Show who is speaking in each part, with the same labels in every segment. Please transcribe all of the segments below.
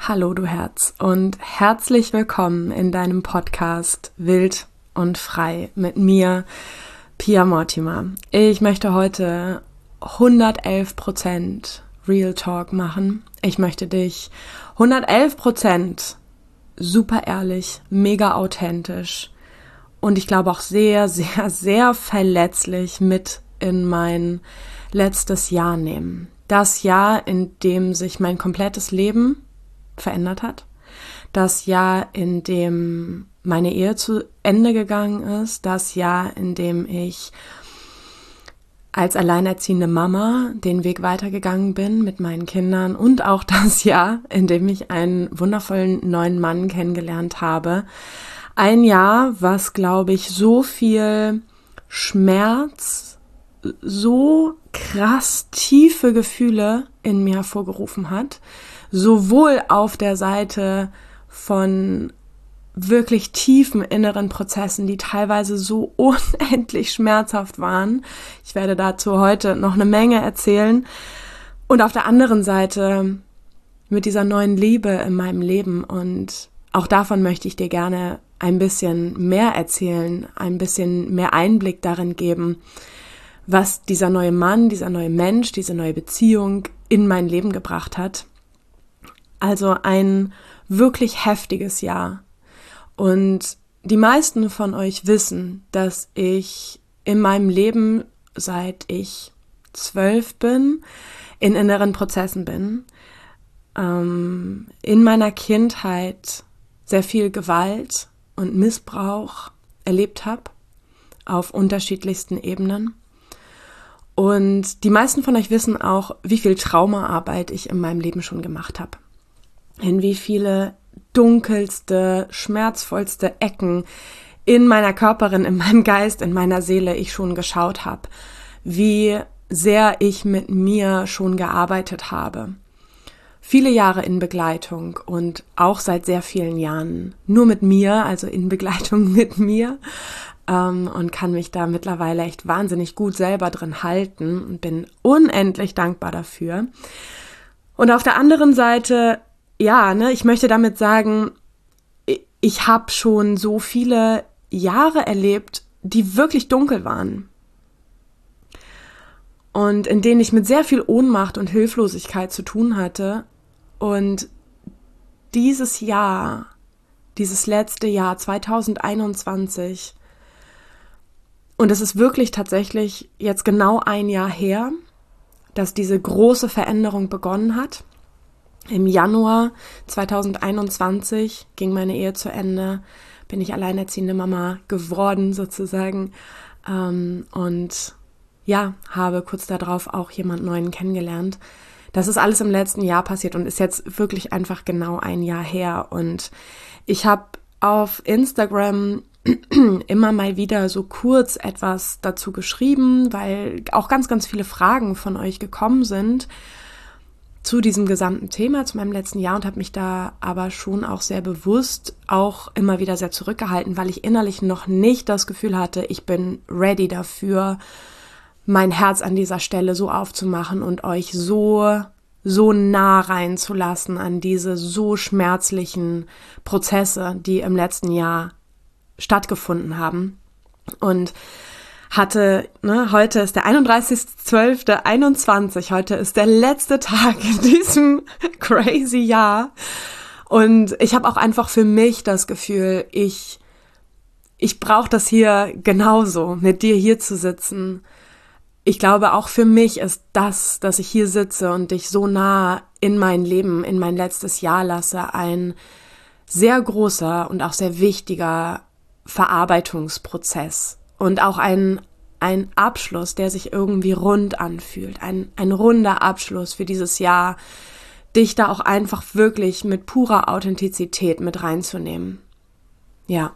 Speaker 1: Hallo du Herz und herzlich willkommen in deinem Podcast Wild und Frei mit mir, Pia Mortimer. Ich möchte heute 111% Real Talk machen. Ich möchte dich 111% super ehrlich, mega authentisch und ich glaube auch sehr, sehr, sehr verletzlich mit in mein letztes Jahr nehmen. Das Jahr, in dem sich mein komplettes Leben verändert hat. Das Jahr, in dem meine Ehe zu Ende gegangen ist. Das Jahr, in dem ich als alleinerziehende Mama den Weg weitergegangen bin mit meinen Kindern. Und auch das Jahr, in dem ich einen wundervollen neuen Mann kennengelernt habe. Ein Jahr, was, glaube ich, so viel Schmerz, so krass tiefe Gefühle in mir hervorgerufen hat. Sowohl auf der Seite von wirklich tiefen inneren Prozessen, die teilweise so unendlich schmerzhaft waren. Ich werde dazu heute noch eine Menge erzählen. Und auf der anderen Seite mit dieser neuen Liebe in meinem Leben. Und auch davon möchte ich dir gerne ein bisschen mehr erzählen, ein bisschen mehr Einblick darin geben, was dieser neue Mann, dieser neue Mensch, diese neue Beziehung in mein Leben gebracht hat. Also ein wirklich heftiges Jahr. Und die meisten von euch wissen, dass ich in meinem Leben, seit ich 12 bin, in inneren Prozessen bin. In meiner Kindheit sehr viel Gewalt und Missbrauch erlebt habe, auf unterschiedlichsten Ebenen. Und die meisten von euch wissen auch, wie viel Traumaarbeit ich in meinem Leben schon gemacht habe. In wie viele dunkelste, schmerzvollste Ecken in meiner Körperin, in meinem Geist, in meiner Seele ich schon geschaut habe. Wie sehr ich mit mir schon gearbeitet habe. Viele Jahre in Begleitung und auch seit sehr vielen Jahren nur mit mir, also in Begleitung mit mir. Und kann mich da mittlerweile echt wahnsinnig gut selber drin halten und bin unendlich dankbar dafür. Und auf der anderen Seite, ja, ich möchte damit sagen, ich habe schon so viele Jahre erlebt, die wirklich dunkel waren. Und in denen ich mit sehr viel Ohnmacht und Hilflosigkeit zu tun hatte. Und dieses Jahr, dieses letzte Jahr, 2021, und es ist wirklich tatsächlich jetzt genau ein Jahr her, dass diese große Veränderung begonnen hat. Im Januar 2021 ging meine Ehe zu Ende, bin ich alleinerziehende Mama geworden sozusagen und ja, habe kurz darauf auch jemand Neuen kennengelernt. Das ist alles im letzten Jahr passiert und ist jetzt wirklich einfach genau ein Jahr her. Und ich habe auf Instagram immer mal wieder so kurz etwas dazu geschrieben, weil auch ganz, ganz viele Fragen von euch gekommen sind zu diesem gesamten Thema, zu meinem letzten Jahr und habe mich da aber schon auch sehr bewusst auch immer wieder sehr zurückgehalten, weil ich innerlich noch nicht das Gefühl hatte, ich bin ready dafür, mein Herz an dieser Stelle so aufzumachen und euch so nah reinzulassen an diese so schmerzlichen Prozesse, die im letzten Jahr stattgefunden haben. Und hatte, heute ist der 31.12.21, heute ist der letzte Tag in diesem crazy Jahr. Und ich habe auch einfach für mich das Gefühl, ich brauche das hier genauso, mit dir hier zu sitzen. Ich glaube, auch für mich ist das, dass ich hier sitze und dich so nah in mein Leben, in mein letztes Jahr lasse, ein sehr großer und auch sehr wichtiger Verarbeitungsprozess und auch ein Abschluss, der sich irgendwie rund anfühlt, ein runder Abschluss für dieses Jahr, dich da auch einfach wirklich mit purer Authentizität mit reinzunehmen. Ja.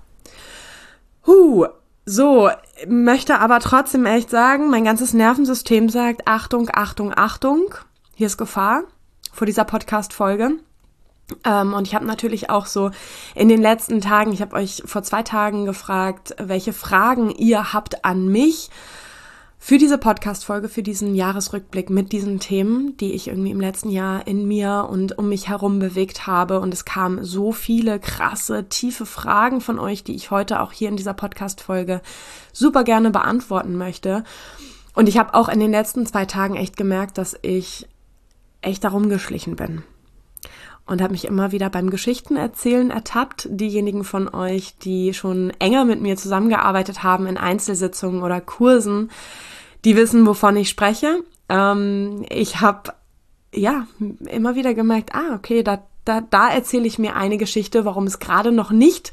Speaker 1: So, möchte aber trotzdem echt sagen, mein ganzes Nervensystem sagt, Achtung, Achtung, Achtung, hier ist Gefahr vor dieser Podcast-Folge. Und ich habe natürlich auch so in den letzten Tagen, ich habe euch vor 2 Tagen gefragt, welche Fragen ihr habt an mich, für diese Podcast-Folge, für diesen Jahresrückblick mit diesen Themen, die ich irgendwie im letzten Jahr in mir und um mich herum bewegt habe. Und es kamen so viele krasse, tiefe Fragen von euch, die ich heute auch hier in dieser Podcast-Folge super gerne beantworten möchte. Und ich habe auch in den letzten 2 Tagen echt gemerkt, dass ich echt darum geschlichen bin. Und habe mich immer wieder beim Geschichtenerzählen ertappt. Diejenigen von euch, die schon enger mit mir zusammengearbeitet haben in Einzelsitzungen oder Kursen, die wissen, wovon ich spreche. Ich habe immer wieder gemerkt, okay, da erzähle ich mir eine Geschichte, warum es gerade noch nicht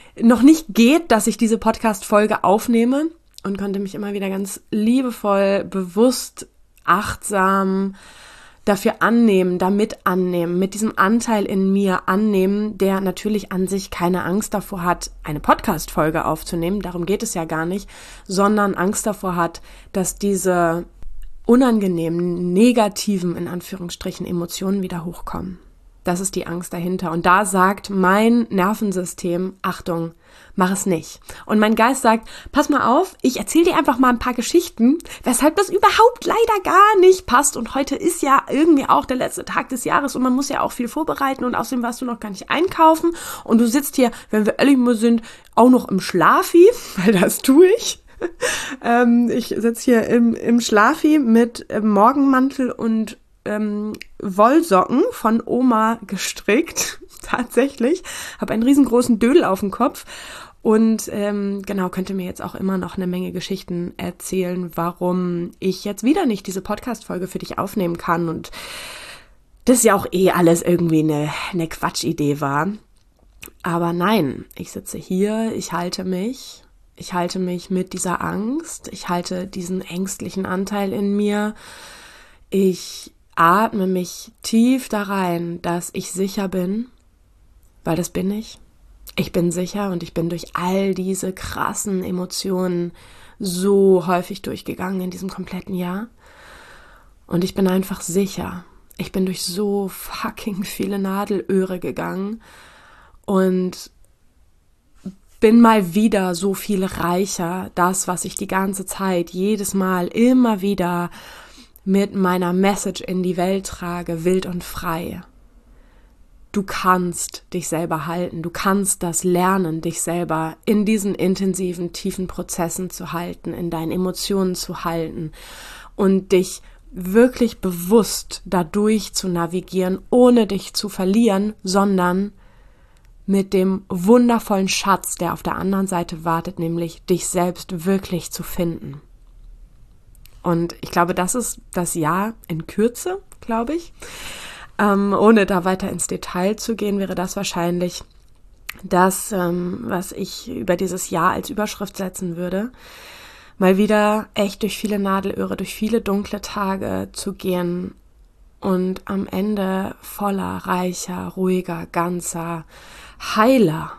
Speaker 1: geht, dass ich diese Podcast-Folge aufnehme, und konnte mich immer wieder ganz liebevoll, bewusst, achtsam dafür annehmen, mit diesem Anteil in mir annehmen, der natürlich an sich keine Angst davor hat, eine Podcast-Folge aufzunehmen, darum geht es ja gar nicht, sondern Angst davor hat, dass diese unangenehmen, negativen, in Anführungsstrichen, Emotionen wieder hochkommen. Das ist die Angst dahinter. Und da sagt mein Nervensystem, Achtung, mach es nicht. Und mein Geist sagt, pass mal auf, ich erzähle dir einfach mal ein paar Geschichten, weshalb das überhaupt leider gar nicht passt. Und heute ist ja irgendwie auch der letzte Tag des Jahres und man muss ja auch viel vorbereiten und außerdem warst du noch gar nicht einkaufen. Und du sitzt hier, wenn wir ehrlich sind, auch noch im Schlafi, weil das tue ich. Ich sitze hier im Schlafi mit Morgenmantel und Wollsocken von Oma gestrickt, tatsächlich. Habe einen riesengroßen Dödel auf dem Kopf und könnte mir jetzt auch immer noch eine Menge Geschichten erzählen, warum ich jetzt wieder nicht diese Podcast-Folge für dich aufnehmen kann und das ja auch alles irgendwie eine Quatschidee war. Aber nein, ich sitze hier, ich halte mich mit dieser Angst, ich halte diesen ängstlichen Anteil in mir, ich atme mich tief da rein, dass ich sicher bin, weil das bin ich. Ich bin sicher und ich bin durch all diese krassen Emotionen so häufig durchgegangen in diesem kompletten Jahr. Und ich bin einfach sicher. Ich bin durch so fucking viele Nadelöhre gegangen und bin mal wieder so viel reicher. Das, was ich die ganze Zeit, jedes Mal, immer wieder mit meiner Message in die Welt trage, wild und frei. Du kannst dich selber halten, du kannst das lernen, dich selber in diesen intensiven, tiefen Prozessen zu halten, in deinen Emotionen zu halten und dich wirklich bewusst dadurch zu navigieren, ohne dich zu verlieren, sondern mit dem wundervollen Schatz, der auf der anderen Seite wartet, nämlich dich selbst wirklich zu finden. Und ich glaube, das ist das Jahr in Kürze, glaube ich. Ohne da weiter ins Detail zu gehen, wäre das wahrscheinlich das, was ich über dieses Jahr als Überschrift setzen würde. Mal wieder echt durch viele Nadelöhre, durch viele dunkle Tage zu gehen und am Ende voller, reicher, ruhiger, ganzer, heiler,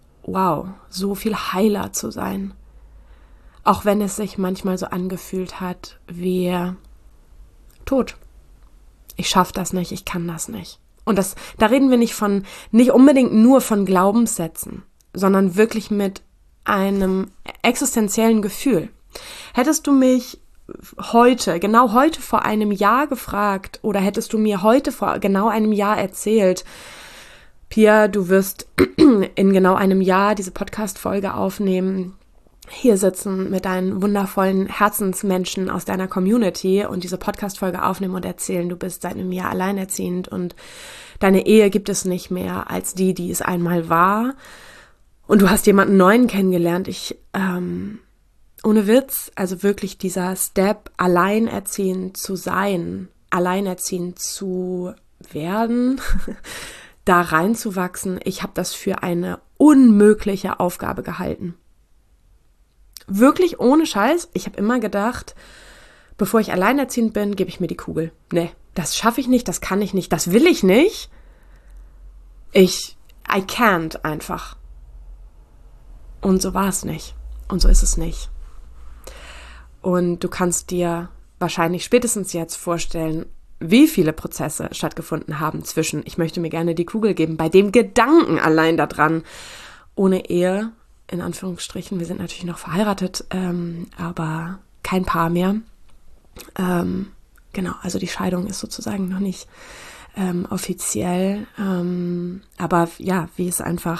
Speaker 1: so viel heiler zu sein. Auch wenn es sich manchmal so angefühlt hat wie tot. Ich schaffe das nicht, ich kann das nicht. Und da reden wir nicht unbedingt nur von Glaubenssätzen, sondern wirklich mit einem existenziellen Gefühl. Hättest du mich genau heute vor einem Jahr gefragt oder hättest du mir heute vor genau einem Jahr erzählt, Pia, du wirst in genau einem Jahr diese Podcast-Folge aufnehmen, hier sitzen mit deinen wundervollen Herzensmenschen aus deiner Community und diese Podcast-Folge aufnehmen und erzählen, du bist seit einem Jahr alleinerziehend und deine Ehe gibt es nicht mehr als die es einmal war und du hast jemanden Neuen kennengelernt. Ohne Witz, also wirklich dieser Step, alleinerziehend zu sein, alleinerziehend zu werden, da reinzuwachsen, ich habe das für eine unmögliche Aufgabe gehalten. Wirklich ohne Scheiß. Ich habe immer gedacht, bevor ich alleinerziehend bin, gebe ich mir die Kugel. Nee, das schaffe ich nicht, das kann ich nicht, das will ich nicht. I can't einfach. Und so war es nicht. Und so ist es nicht. Und du kannst dir wahrscheinlich spätestens jetzt vorstellen, wie viele Prozesse stattgefunden haben zwischen, ich möchte mir gerne die Kugel geben, bei dem Gedanken allein daran, ohne Ehe, in Anführungsstrichen, wir sind natürlich noch verheiratet, aber kein Paar mehr. Genau, also die Scheidung ist sozusagen noch nicht offiziell. Aber ja, wie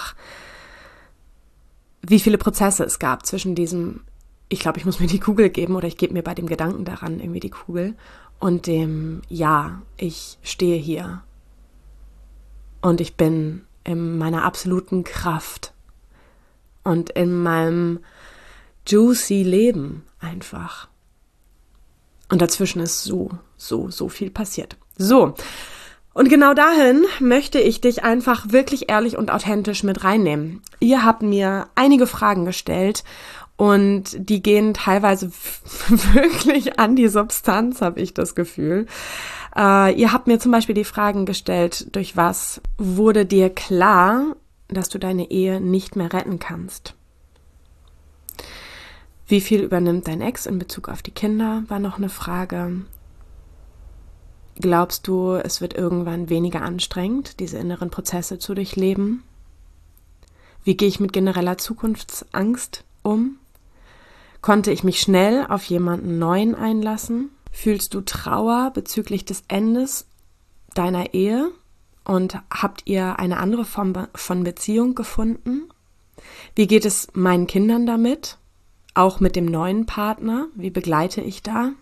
Speaker 1: viele Prozesse es gab zwischen diesem, ich glaube, ich muss mir die Kugel geben oder ich gebe mir bei dem Gedanken daran irgendwie die Kugel und dem, ja, ich stehe hier und ich bin in meiner absoluten Kraft und in meinem juicy Leben einfach. Und dazwischen ist so viel passiert. So, und genau dahin möchte ich dich einfach wirklich ehrlich und authentisch mit reinnehmen. Ihr habt mir einige Fragen gestellt und die gehen teilweise wirklich an die Substanz, habe ich das Gefühl. Ihr habt mir zum Beispiel die Fragen gestellt, durch was wurde dir klar, dass du deine Ehe nicht mehr retten kannst? Wie viel übernimmt dein Ex in Bezug auf die Kinder, war noch eine Frage. Glaubst du, es wird irgendwann weniger anstrengend, diese inneren Prozesse zu durchleben? Wie gehe ich mit genereller Zukunftsangst um? Konnte ich mich schnell auf jemanden Neuen einlassen? Fühlst du Trauer bezüglich des Endes deiner Ehe? Und habt ihr eine andere Form von Beziehung gefunden? Wie geht es meinen Kindern damit? Auch mit dem neuen Partner? Wie begleite ich da?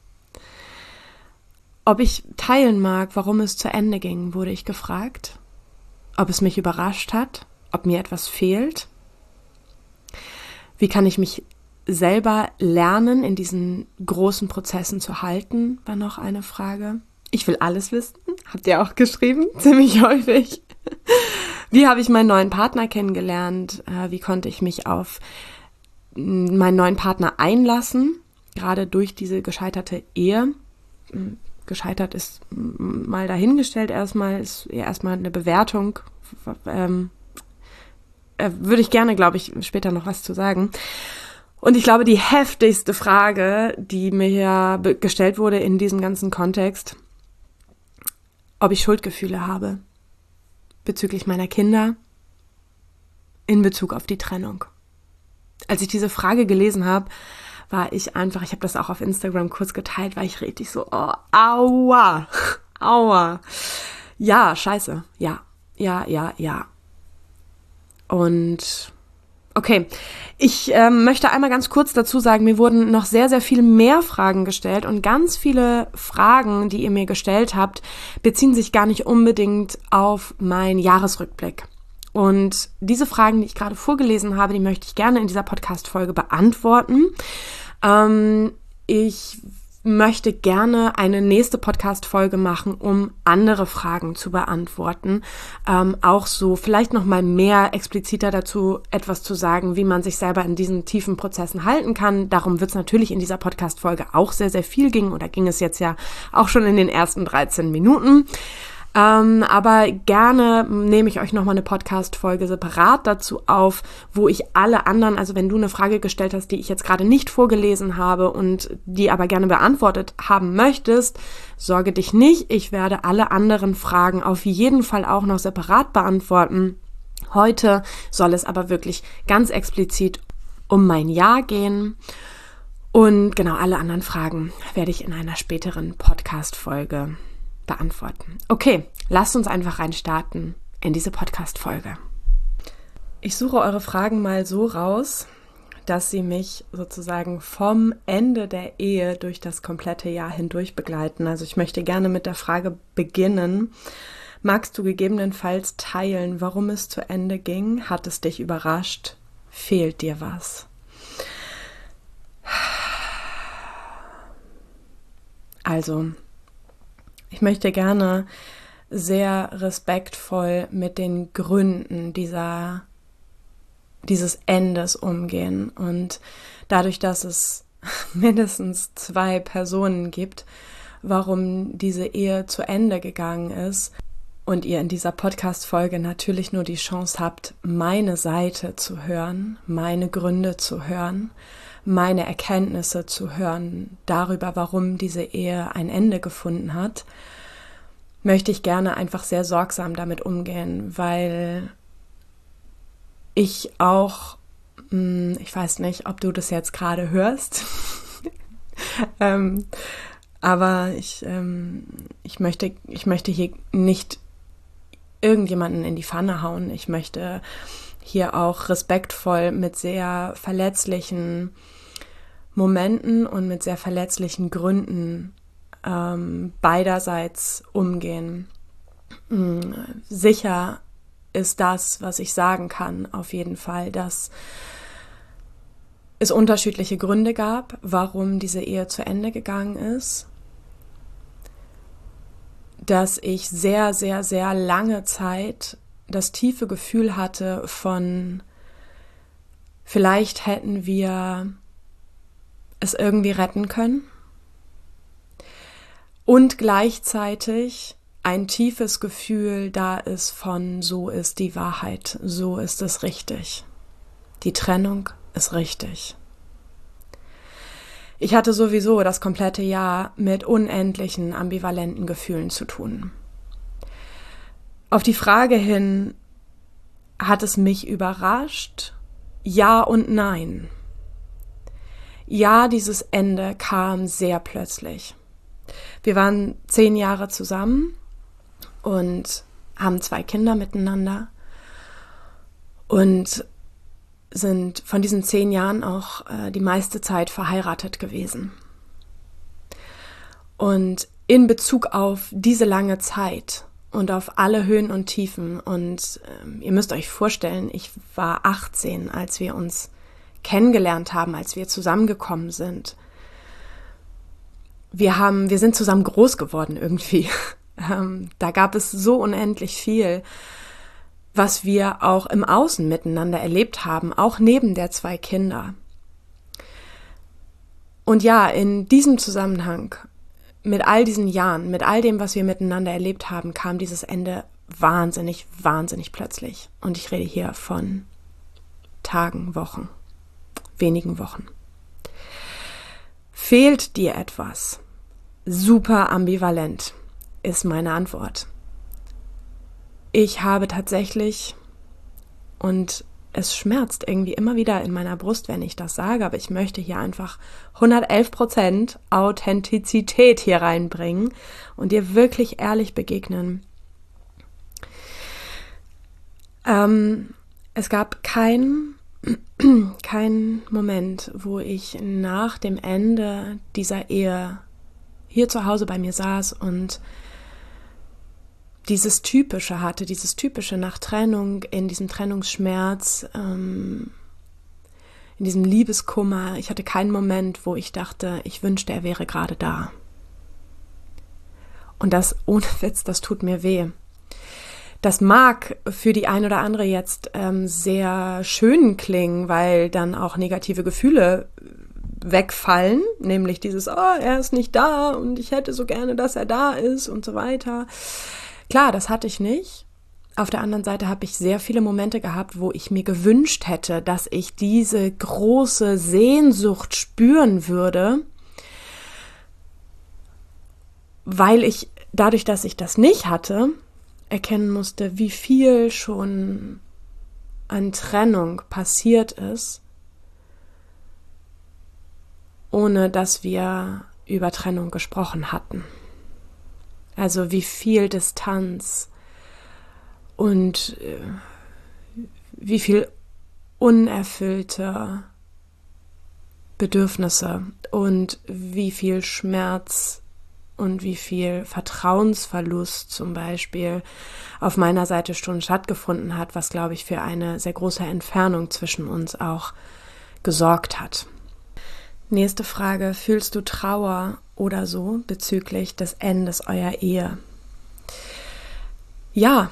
Speaker 1: Ob ich teilen mag, warum es zu Ende ging, wurde ich gefragt. Ob es mich überrascht hat, ob mir etwas fehlt. Wie kann ich mich selber lernen, in diesen großen Prozessen zu halten, war noch eine Frage. Ich will alles wissen, habt ihr auch geschrieben, ziemlich häufig. Wie habe ich meinen neuen Partner kennengelernt? Wie konnte ich mich auf meinen neuen Partner einlassen, gerade durch diese gescheiterte Ehe? Gescheitert ist mal dahingestellt, ist erstmal eine Bewertung. Würde ich gerne, glaube ich, später noch was zu sagen. Und ich glaube, die heftigste Frage, die mir hier gestellt wurde in diesem ganzen Kontext, ob ich Schuldgefühle habe bezüglich meiner Kinder in Bezug auf die Trennung. Als ich diese Frage gelesen habe, war ich einfach, ich habe das auch auf Instagram kurz geteilt, war ich richtig so, oh, aua, aua. Ja, scheiße, ja. Und okay, ich möchte einmal ganz kurz dazu sagen, mir wurden noch sehr, sehr viel mehr Fragen gestellt und ganz viele Fragen, die ihr mir gestellt habt, beziehen sich gar nicht unbedingt auf meinen Jahresrückblick. Und diese Fragen, die ich gerade vorgelesen habe, die möchte ich gerne in dieser Podcast-Folge beantworten. Ich möchte gerne eine nächste Podcast-Folge machen, um andere Fragen zu beantworten. Auch so vielleicht noch mal mehr expliziter dazu etwas zu sagen, wie man sich selber in diesen tiefen Prozessen halten kann. Darum wird es natürlich in dieser Podcast-Folge auch sehr, sehr viel gehen. Oder ging es jetzt ja auch schon in den ersten 13 Minuten. Aber gerne nehme ich euch nochmal eine Podcast-Folge separat dazu auf, wo ich alle anderen, also wenn du eine Frage gestellt hast, die ich jetzt gerade nicht vorgelesen habe und die aber gerne beantwortet haben möchtest, sorge dich nicht, ich werde alle anderen Fragen auf jeden Fall auch noch separat beantworten. Heute soll es aber wirklich ganz explizit um mein Jahr gehen. Und genau, alle anderen Fragen werde ich in einer späteren Podcast-Folge beantworten. Okay, lasst uns einfach reinstarten in diese Podcast-Folge. Ich suche eure Fragen mal so raus, dass sie mich sozusagen vom Ende der Ehe durch das komplette Jahr hindurch begleiten. Also ich möchte gerne mit der Frage beginnen. Magst du gegebenenfalls teilen, warum es zu Ende ging? Hat es dich überrascht? Fehlt dir was? Also, ich möchte gerne sehr respektvoll mit den Gründen dieses Endes umgehen. Und dadurch, dass es mindestens 2 Personen gibt, warum diese Ehe zu Ende gegangen ist und ihr in dieser Podcast-Folge natürlich nur die Chance habt, meine Seite zu hören, meine Gründe zu hören, meine Erkenntnisse zu hören darüber, warum diese Ehe ein Ende gefunden hat, möchte ich gerne einfach sehr sorgsam damit umgehen, weil ich auch, ich weiß nicht, ob du das jetzt gerade hörst, Aber ich möchte hier nicht irgendjemanden in die Pfanne hauen. Ich möchte hier auch respektvoll mit sehr verletzlichen Momenten und mit sehr verletzlichen Gründen beiderseits umgehen. Sicher ist das, was ich sagen kann, auf jeden Fall, dass es unterschiedliche Gründe gab, warum diese Ehe zu Ende gegangen ist. Dass ich sehr, sehr, sehr lange Zeit das tiefe Gefühl hatte von, vielleicht hätten wir es irgendwie retten können. Und gleichzeitig ein tiefes Gefühl da ist von, so ist die Wahrheit, so ist es richtig. Die Trennung ist richtig. Ich hatte sowieso das komplette Jahr mit unendlichen ambivalenten Gefühlen zu tun. Auf die Frage hin, hat es mich überrascht? Ja und nein. Ja, dieses Ende kam sehr plötzlich. Wir waren 10 Jahre zusammen und haben 2 Kinder miteinander und sind von diesen 10 Jahren auch die meiste Zeit verheiratet gewesen. Und in Bezug auf diese lange Zeit und auf alle Höhen und Tiefen, und ihr müsst euch vorstellen, ich war 18, als wir uns kennengelernt haben, als wir zusammengekommen sind. Wir sind zusammen groß geworden irgendwie. Da gab es so unendlich viel, was wir auch im Außen miteinander erlebt haben, auch neben der 2 Kinder. Und ja, in diesem Zusammenhang, mit all diesen Jahren, mit all dem, was wir miteinander erlebt haben, kam dieses Ende wahnsinnig, wahnsinnig plötzlich. Und ich rede hier von Tagen, Wochen, wenigen Wochen. Fehlt dir etwas? Super ambivalent ist meine Antwort. Ich habe tatsächlich, und es schmerzt irgendwie immer wieder in meiner Brust, wenn ich das sage, aber ich möchte hier einfach 111% Authentizität hier reinbringen und dir wirklich ehrlich begegnen. Es gab keinen Moment, wo ich nach dem Ende dieser Ehe hier zu Hause bei mir saß und dieses Typische nach Trennung, in diesem Trennungsschmerz, in diesem Liebeskummer. Ich hatte keinen Moment, wo ich dachte, ich wünschte, er wäre gerade da. Und das, ohne Witz, das tut mir weh. Das mag für die ein oder andere jetzt sehr schön klingen, weil dann auch negative Gefühle wegfallen, nämlich dieses, er ist nicht da und ich hätte so gerne, dass er da ist und so weiter. Klar, das hatte ich nicht. Auf der anderen Seite habe ich sehr viele Momente gehabt, wo ich mir gewünscht hätte, dass ich diese große Sehnsucht spüren würde, weil ich, dadurch, dass ich das nicht hatte, erkennen musste, wie viel schon an Trennung passiert ist, ohne dass wir über Trennung gesprochen hatten. Also wie viel Distanz und wie viel unerfüllte Bedürfnisse und wie viel Schmerz und wie viel Vertrauensverlust zum Beispiel auf meiner Seite schon stattgefunden hat, was, glaube ich, für eine sehr große Entfernung zwischen uns auch gesorgt hat. Nächste Frage: Fühlst du Trauer oder so bezüglich des Endes eurer Ehe? Ja.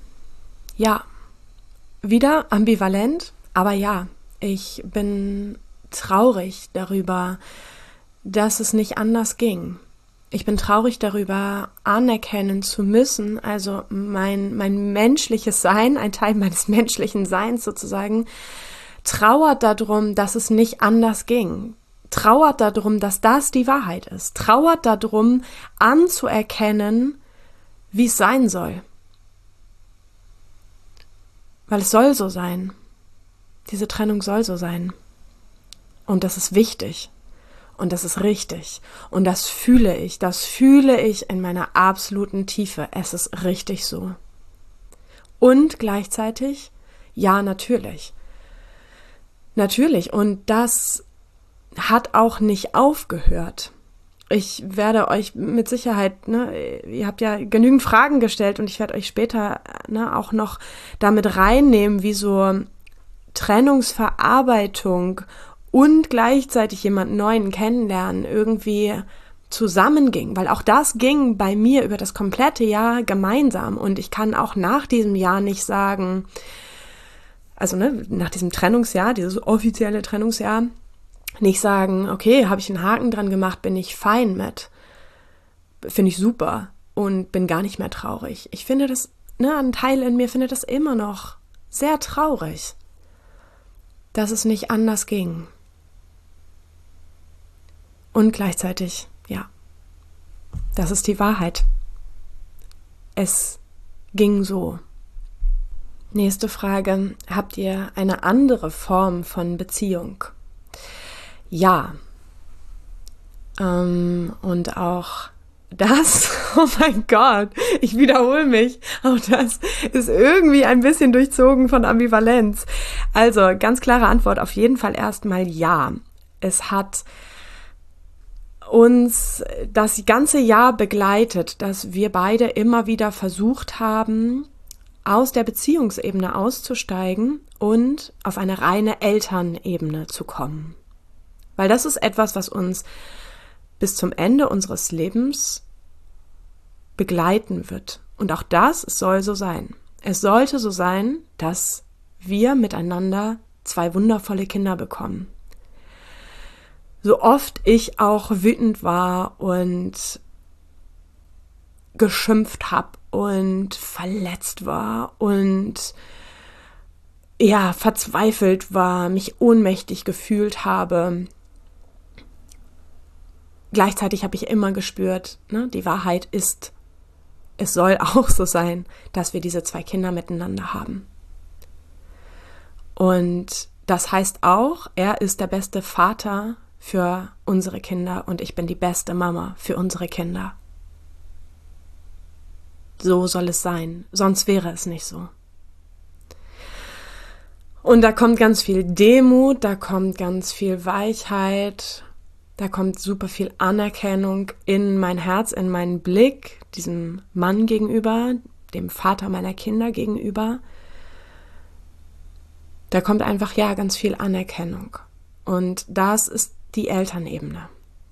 Speaker 1: Wieder ambivalent, aber ja, ich bin traurig darüber, dass es nicht anders ging. Ich bin traurig darüber, anerkennen zu müssen, also mein menschliches Sein, ein Teil meines menschlichen Seins sozusagen, trauert darum, dass es nicht anders ging. Trauert darum, dass das die Wahrheit ist. Trauert darum, anzuerkennen, wie es sein soll. Weil es soll so sein. Diese Trennung soll so sein. Und das ist wichtig. Und das ist richtig. Und das fühle ich in meiner absoluten Tiefe. Es ist richtig so. Und gleichzeitig, ja, natürlich. Natürlich. Und das hat auch nicht aufgehört. Ich werde euch mit Sicherheit, ihr habt ja genügend Fragen gestellt und ich werde euch später auch noch damit reinnehmen, wie so Trennungsverarbeitung und gleichzeitig jemand Neuen kennenlernen irgendwie zusammenging, weil auch das ging bei mir über das komplette Jahr gemeinsam und ich kann auch nach diesem Jahr nicht sagen, also nach diesem Trennungsjahr, dieses offizielle Trennungsjahr, nicht sagen, okay, habe ich einen Haken dran gemacht, bin ich fein mit. Finde ich super und bin gar nicht mehr traurig. Ich finde das, ein Teil in mir findet das immer noch sehr traurig, dass es nicht anders ging. Und gleichzeitig, ja, das ist die Wahrheit. Es ging so. Nächste Frage, habt ihr eine andere Form von Beziehung? Ja. Und auch das, oh mein Gott, ich wiederhole mich, auch das ist irgendwie ein bisschen durchzogen von Ambivalenz. Also, ganz klare Antwort, auf jeden Fall erstmal ja. Es hat uns das ganze Jahr begleitet, dass wir beide immer wieder versucht haben, aus der Beziehungsebene auszusteigen und auf eine reine Elternebene zu kommen. Weil das ist etwas, was uns bis zum Ende unseres Lebens begleiten wird. Und auch das soll so sein. Es sollte so sein, dass wir miteinander 2 wundervolle Kinder bekommen. So oft ich auch wütend war und geschimpft habe und verletzt war und ja, verzweifelt war, mich ohnmächtig gefühlt habe. Gleichzeitig habe ich immer gespürt, die Wahrheit ist, es soll auch so sein, dass wir diese 2 Kinder miteinander haben. Und das heißt auch, er ist der beste Vater für unsere Kinder und ich bin die beste Mama für unsere Kinder. So soll es sein, sonst wäre es nicht so. Und da kommt ganz viel Demut, da kommt ganz viel Weichheit, da kommt super viel Anerkennung in mein Herz, in meinen Blick, diesem Mann gegenüber, dem Vater meiner Kinder gegenüber. Da kommt einfach, ganz viel Anerkennung. Und das ist die Elternebene.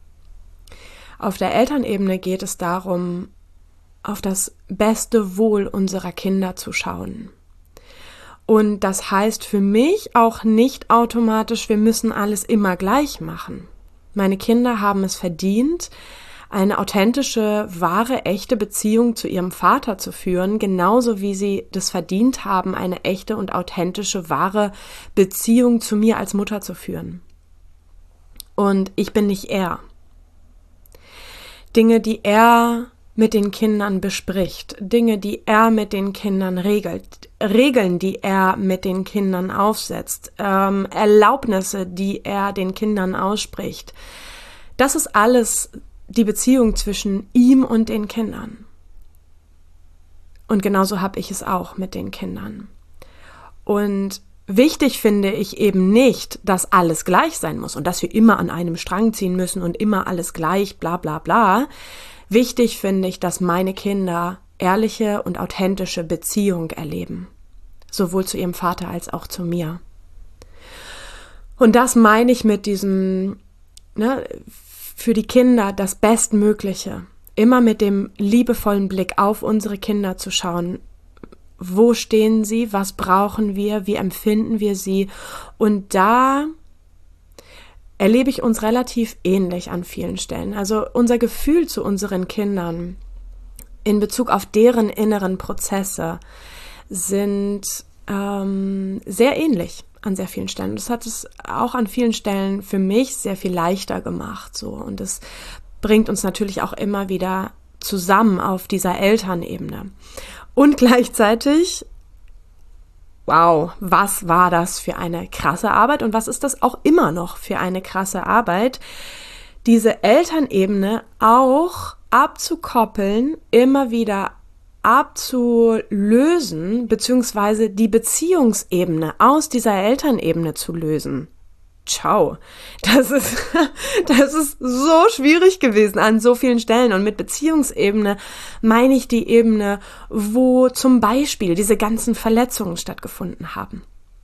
Speaker 1: Auf der Elternebene geht es darum, auf das beste Wohl unserer Kinder zu schauen. Und das heißt für mich auch nicht automatisch, wir müssen alles immer gleich machen. Meine Kinder haben es verdient, eine authentische, wahre, echte Beziehung zu ihrem Vater zu führen, genauso wie sie das verdient haben, eine echte und authentische, wahre Beziehung zu mir als Mutter zu führen. Und ich bin nicht er. Dinge, die er mit den Kindern bespricht, Dinge, die er mit den Kindern regelt, Regeln, die er mit den Kindern aufsetzt, Erlaubnisse, die er den Kindern ausspricht. Das ist alles die Beziehung zwischen ihm und den Kindern. Und genauso habe ich es auch mit den Kindern. Und wichtig finde ich eben nicht, dass alles gleich sein muss und dass wir immer an einem Strang ziehen müssen und immer alles gleich, bla bla bla. Wichtig finde ich, dass meine Kinder ehrliche und authentische Beziehung erleben. Sowohl zu ihrem Vater als auch zu mir. Und das meine ich mit diesem, für die Kinder das Bestmögliche. Immer mit dem liebevollen Blick auf unsere Kinder zu schauen. Wo stehen sie? Was brauchen wir? Wie empfinden wir sie? Und da erlebe ich uns relativ ähnlich an vielen Stellen. Also unser Gefühl zu unseren Kindern in Bezug auf deren inneren Prozesse sind sehr ähnlich an sehr vielen Stellen. Das hat es auch an vielen Stellen für mich sehr viel leichter gemacht. So. Und es bringt uns natürlich auch immer wieder zusammen auf dieser Elternebene. Und gleichzeitig, wow, was war das für eine krasse Arbeit und was ist das auch immer noch für eine krasse Arbeit, diese Elternebene auch abzukoppeln, immer wieder abzulösen, beziehungsweise die Beziehungsebene aus dieser Elternebene zu lösen. Ciao. Das ist so schwierig gewesen an so vielen Stellen. Und mit Beziehungsebene meine ich die Ebene, wo zum Beispiel diese ganzen Verletzungen stattgefunden haben.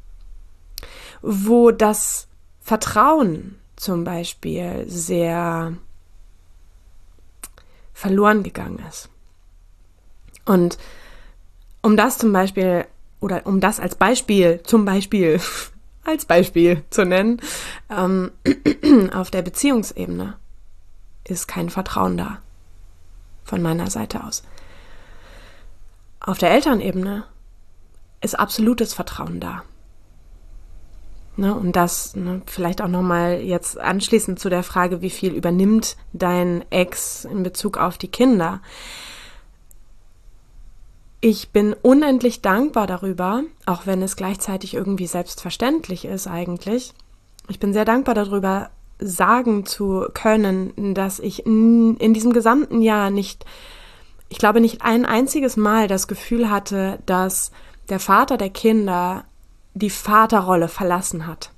Speaker 1: Wo das Vertrauen zum Beispiel sehr verloren gegangen ist. Und um das zum Beispiel, oder um das als Beispiel zu nennen, auf der Beziehungsebene ist kein Vertrauen da, von meiner Seite aus. Auf der Elternebene ist absolutes Vertrauen da. Ne, und das vielleicht auch nochmal jetzt anschließend zu der Frage, wie viel übernimmt dein Ex in Bezug auf die Kinder? Ich bin unendlich dankbar darüber, auch wenn es gleichzeitig irgendwie selbstverständlich ist eigentlich. Ich bin sehr dankbar darüber, sagen zu können, dass ich in diesem gesamten Jahr nicht ein einziges Mal das Gefühl hatte, dass der Vater der Kinder die Vaterrolle verlassen hat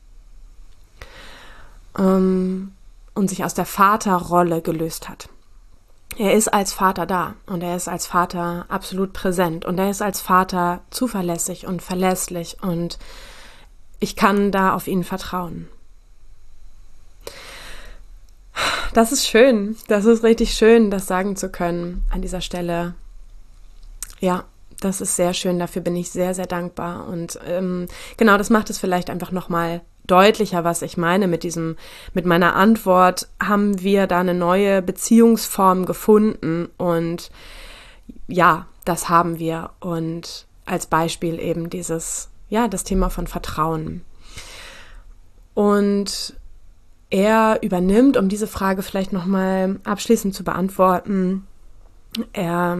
Speaker 1: und sich aus der Vaterrolle gelöst hat. Er ist als Vater da und er ist als Vater absolut präsent und er ist als Vater zuverlässig und verlässlich und ich kann da auf ihn vertrauen. Das ist schön, das ist richtig schön, das sagen zu können an dieser Stelle. Ja, das ist sehr schön, dafür bin ich sehr, sehr dankbar und genau, das macht es vielleicht einfach nochmal deutlicher, was ich meine mit meiner Antwort, haben wir da eine neue Beziehungsform gefunden und ja, das haben wir und als Beispiel eben das Thema von Vertrauen. Und er übernimmt, um diese Frage vielleicht nochmal abschließend zu beantworten, er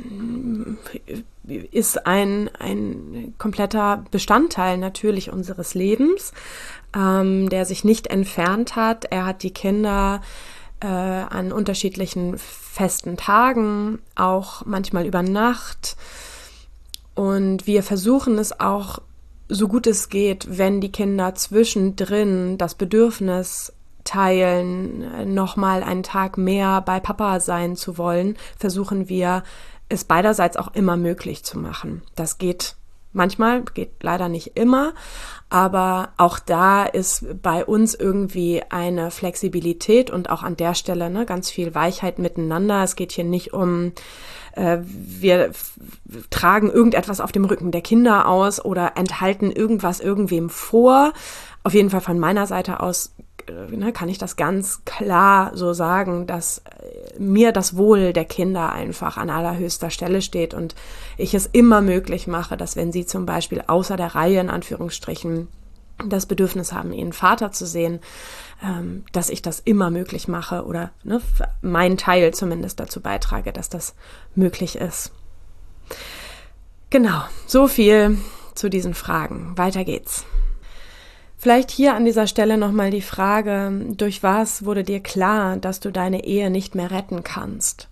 Speaker 1: ist ein kompletter Bestandteil natürlich unseres Lebens, der sich nicht entfernt hat. Er hat die Kinder an unterschiedlichen festen Tagen, auch manchmal über Nacht. Und wir versuchen es auch, so gut es geht, wenn die Kinder zwischendrin das Bedürfnis teilen, nochmal einen Tag mehr bei Papa sein zu wollen, versuchen wir, es beiderseits auch immer möglich zu machen. Das geht manchmal, geht leider nicht immer, aber auch da ist bei uns irgendwie eine Flexibilität und auch an der Stelle ganz viel Weichheit miteinander. Es geht hier nicht um, wir tragen irgendetwas auf dem Rücken der Kinder aus oder enthalten irgendwas irgendwem vor. Auf jeden Fall von meiner Seite aus kann ich das ganz klar so sagen, dass mir das Wohl der Kinder einfach an allerhöchster Stelle steht und ich es immer möglich mache, dass wenn sie zum Beispiel außer der Reihe in Anführungsstrichen das Bedürfnis haben, ihren Vater zu sehen, dass ich das immer möglich mache oder meinen Teil zumindest dazu beitrage, dass das möglich ist. Genau, so viel zu diesen Fragen. Weiter geht's. Vielleicht hier an dieser Stelle nochmal die Frage, durch was wurde dir klar, dass du deine Ehe nicht mehr retten kannst?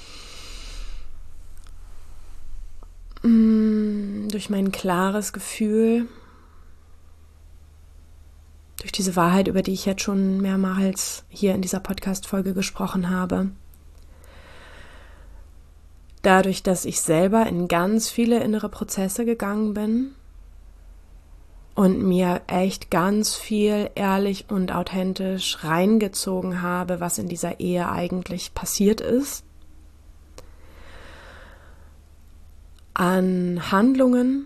Speaker 1: Durch mein klares Gefühl, durch diese Wahrheit, über die ich jetzt schon mehrmals hier in dieser Podcast-Folge gesprochen habe. Dadurch, dass ich selber in ganz viele innere Prozesse gegangen bin und mir echt ganz viel ehrlich und authentisch reingezogen habe, was in dieser Ehe eigentlich passiert ist. An Handlungen,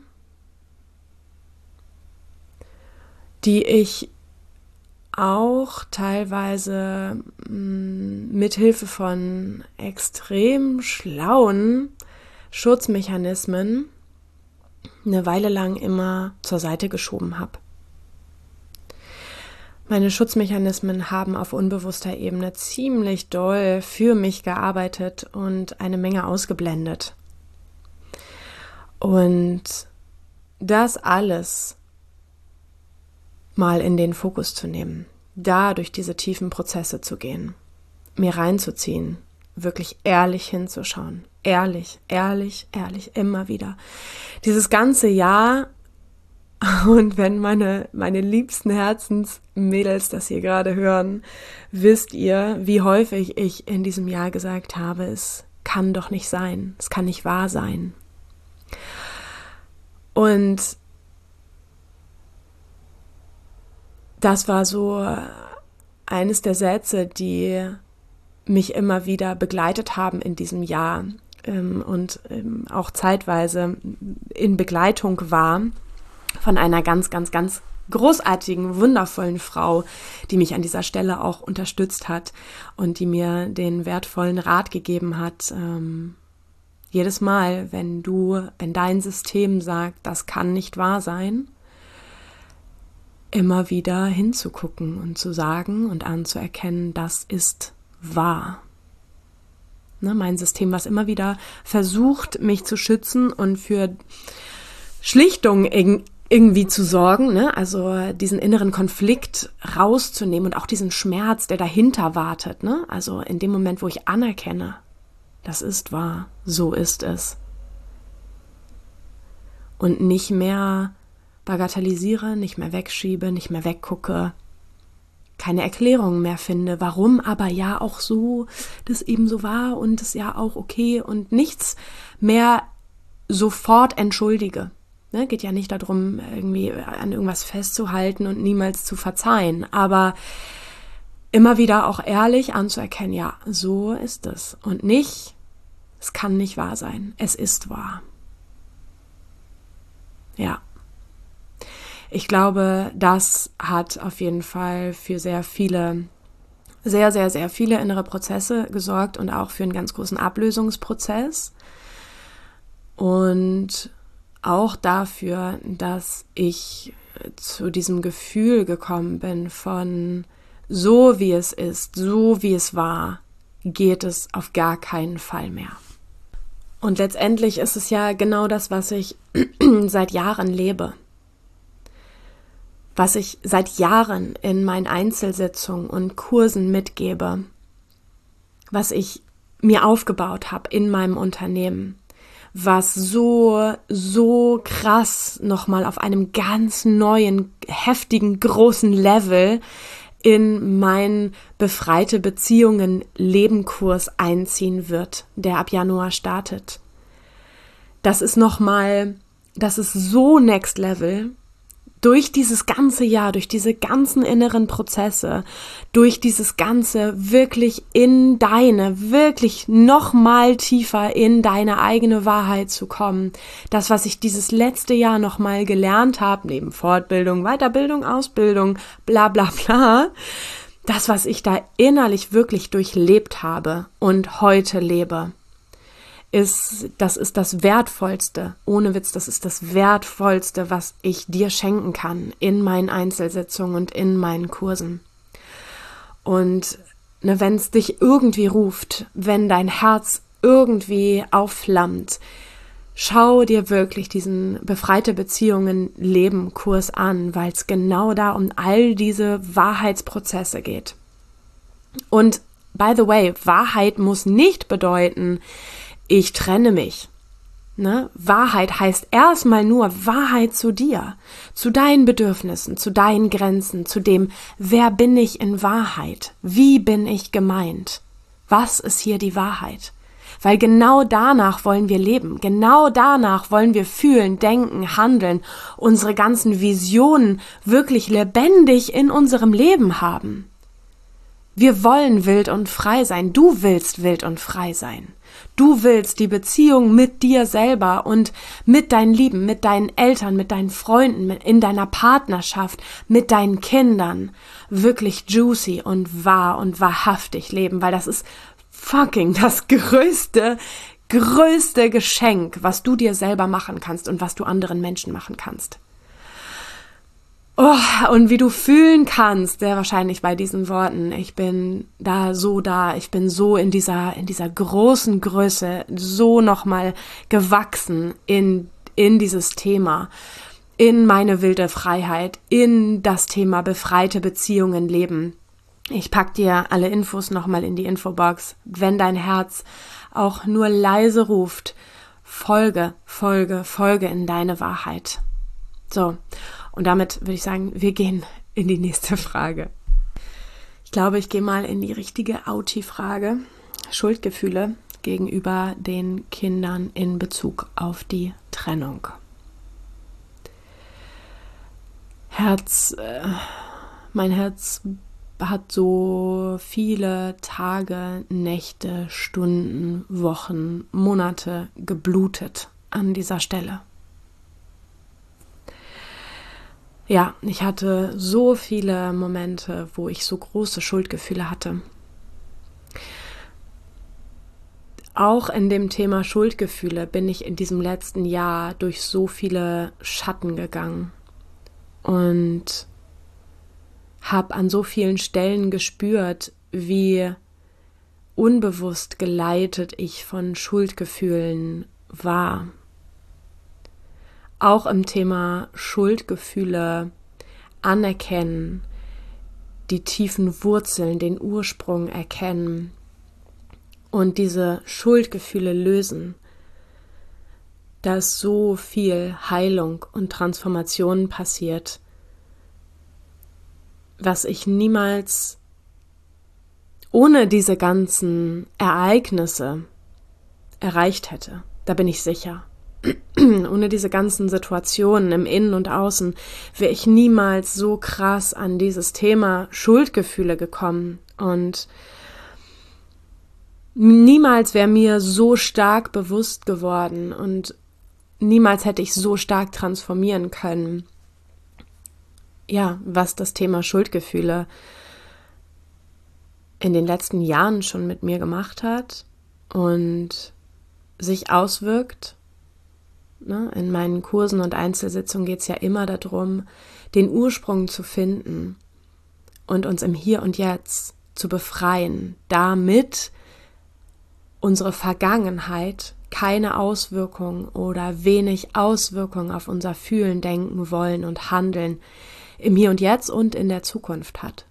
Speaker 1: die ich auch teilweise mithilfe von extrem schlauen Schutzmechanismen eine Weile lang immer zur Seite geschoben habe. Meine Schutzmechanismen haben auf unbewusster Ebene ziemlich doll für mich gearbeitet und eine Menge ausgeblendet. Und das alles mal in den Fokus zu nehmen. da durch diese tiefen Prozesse zu gehen, mir reinzuziehen, wirklich ehrlich hinzuschauen. Ehrlich, ehrlich, ehrlich, immer wieder. Dieses ganze Jahr, und wenn meine liebsten Herzensmädels das hier gerade hören, wisst ihr, wie häufig ich in diesem Jahr gesagt habe, es kann doch nicht sein, es kann nicht wahr sein. Und das war so eines der Sätze, die mich immer wieder begleitet haben in diesem Jahr und auch zeitweise in Begleitung war von einer ganz, ganz, ganz großartigen, wundervollen Frau, die mich an dieser Stelle auch unterstützt hat und die mir den wertvollen Rat gegeben hat, jedes Mal, wenn dein System sagt, das kann nicht wahr sein, immer wieder hinzugucken und zu sagen und anzuerkennen, das ist wahr. Ne, mein System, was immer wieder versucht, mich zu schützen und für Schlichtung irgendwie zu sorgen, ne? Also diesen inneren Konflikt rauszunehmen und auch diesen Schmerz, der dahinter wartet, ne? Also in dem Moment, wo ich anerkenne, das ist wahr, so ist es. Und nicht mehr bagatellisiere, nicht mehr wegschiebe, nicht mehr weggucke, keine Erklärung mehr finde, warum aber ja auch so, das eben so war und das ja auch okay und nichts mehr sofort entschuldige. Ne, geht ja nicht darum, irgendwie an irgendwas festzuhalten und niemals zu verzeihen, aber immer wieder auch ehrlich anzuerkennen, ja, so ist es. Und nicht, es kann nicht wahr sein, es ist wahr. Ja. Ich glaube, das hat auf jeden Fall für sehr viele, sehr, sehr, sehr viele innere Prozesse gesorgt und auch für einen ganz großen Ablösungsprozess. Und auch dafür, dass ich zu diesem Gefühl gekommen bin von so wie es ist, so wie es war, geht es auf gar keinen Fall mehr. Und letztendlich ist es ja genau das, was ich seit Jahren lebe. Was ich seit Jahren in meinen Einzelsitzungen und Kursen mitgebe. Was ich mir aufgebaut habe in meinem Unternehmen. Was so krass nochmal auf einem ganz neuen, heftigen, großen Level in meinen befreite Beziehungen Lebenkurs einziehen wird, der ab Januar startet. Das ist so next level, durch dieses ganze Jahr, durch diese ganzen inneren Prozesse, durch dieses ganze wirklich wirklich nochmal tiefer in deine eigene Wahrheit zu kommen. Das, was ich dieses letzte Jahr nochmal gelernt habe, neben Fortbildung, Weiterbildung, Ausbildung, bla bla bla, das, was ich da innerlich wirklich durchlebt habe und heute lebe, das ist das Wertvollste, ohne Witz, das ist das Wertvollste, was ich dir schenken kann in meinen Einzelsitzungen und in meinen Kursen. Und wenn es dich irgendwie ruft, wenn dein Herz irgendwie aufflammt, schau dir wirklich diesen befreite Beziehungen Leben Kurs an, weil es genau da um all diese Wahrheitsprozesse geht. Und by the way, Wahrheit muss nicht bedeuten, ich trenne mich. Ne? Wahrheit heißt erstmal nur Wahrheit zu dir, zu deinen Bedürfnissen, zu deinen Grenzen, zu dem, wer bin ich in Wahrheit? Wie bin ich gemeint? Was ist hier die Wahrheit? Weil genau danach wollen wir leben, genau danach wollen wir fühlen, denken, handeln, unsere ganzen Visionen wirklich lebendig in unserem Leben haben. Wir wollen wild und frei sein, du willst wild und frei sein. Du willst die Beziehung mit dir selber und mit deinen Lieben, mit deinen Eltern, mit deinen Freunden, in deiner Partnerschaft, mit deinen Kindern wirklich juicy und wahr und wahrhaftig leben, weil das ist fucking das größte Geschenk, was du dir selber machen kannst und was du anderen Menschen machen kannst. Oh, und wie du fühlen kannst, sehr wahrscheinlich bei diesen Worten, ich bin ich bin so in dieser großen Größe so nochmal gewachsen in dieses Thema. in meine wilde Freiheit, in das Thema befreite Beziehungen leben. Ich pack dir alle Infos nochmal in die Infobox. Wenn dein Herz auch nur leise ruft, folge in deine Wahrheit. So, und damit würde ich sagen, wir gehen in die nächste Frage. Ich glaube, ich gehe mal in die richtige Auti-Frage. Schuldgefühle gegenüber den Kindern in Bezug auf die Trennung. Mein Herz hat so viele Tage, Nächte, Stunden, Wochen, Monate geblutet an dieser Stelle. Ja, ich hatte so viele Momente, wo ich so große Schuldgefühle hatte. Auch in dem Thema Schuldgefühle bin ich in diesem letzten Jahr durch so viele Schatten gegangen und habe an so vielen Stellen gespürt, wie unbewusst geleitet ich von Schuldgefühlen war. Auch im Thema Schuldgefühle anerkennen, die tiefen Wurzeln, den Ursprung erkennen und diese Schuldgefühle lösen. Da ist so viel Heilung und Transformation passiert, was ich niemals ohne diese ganzen Ereignisse erreicht hätte. Da bin ich sicher. Ohne diese ganzen Situationen im Innen und Außen wäre ich niemals so krass an dieses Thema Schuldgefühle gekommen und niemals wäre mir so stark bewusst geworden und niemals hätte ich so stark transformieren können, ja, was das Thema Schuldgefühle in den letzten Jahren schon mit mir gemacht hat und sich auswirkt. In meinen Kursen und Einzelsitzungen geht es ja immer darum, den Ursprung zu finden und uns im Hier und Jetzt zu befreien, damit unsere Vergangenheit keine Auswirkung oder wenig Auswirkung auf unser Fühlen, Denken, Wollen und Handeln im Hier und Jetzt und in der Zukunft hat.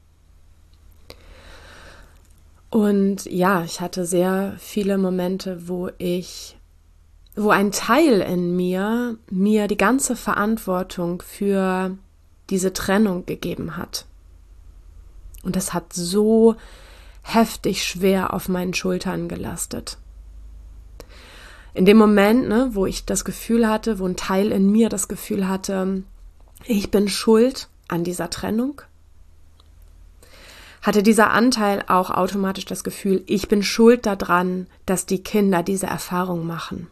Speaker 1: Und ja, ich hatte sehr viele Momente, wo ein Teil in mir die ganze Verantwortung für diese Trennung gegeben hat. Und das hat so heftig schwer auf meinen Schultern gelastet. In dem Moment, wo ich das Gefühl hatte, wo ein Teil in mir das Gefühl hatte, ich bin schuld an dieser Trennung, hatte dieser Anteil auch automatisch das Gefühl, ich bin schuld daran, dass die Kinder diese Erfahrung machen.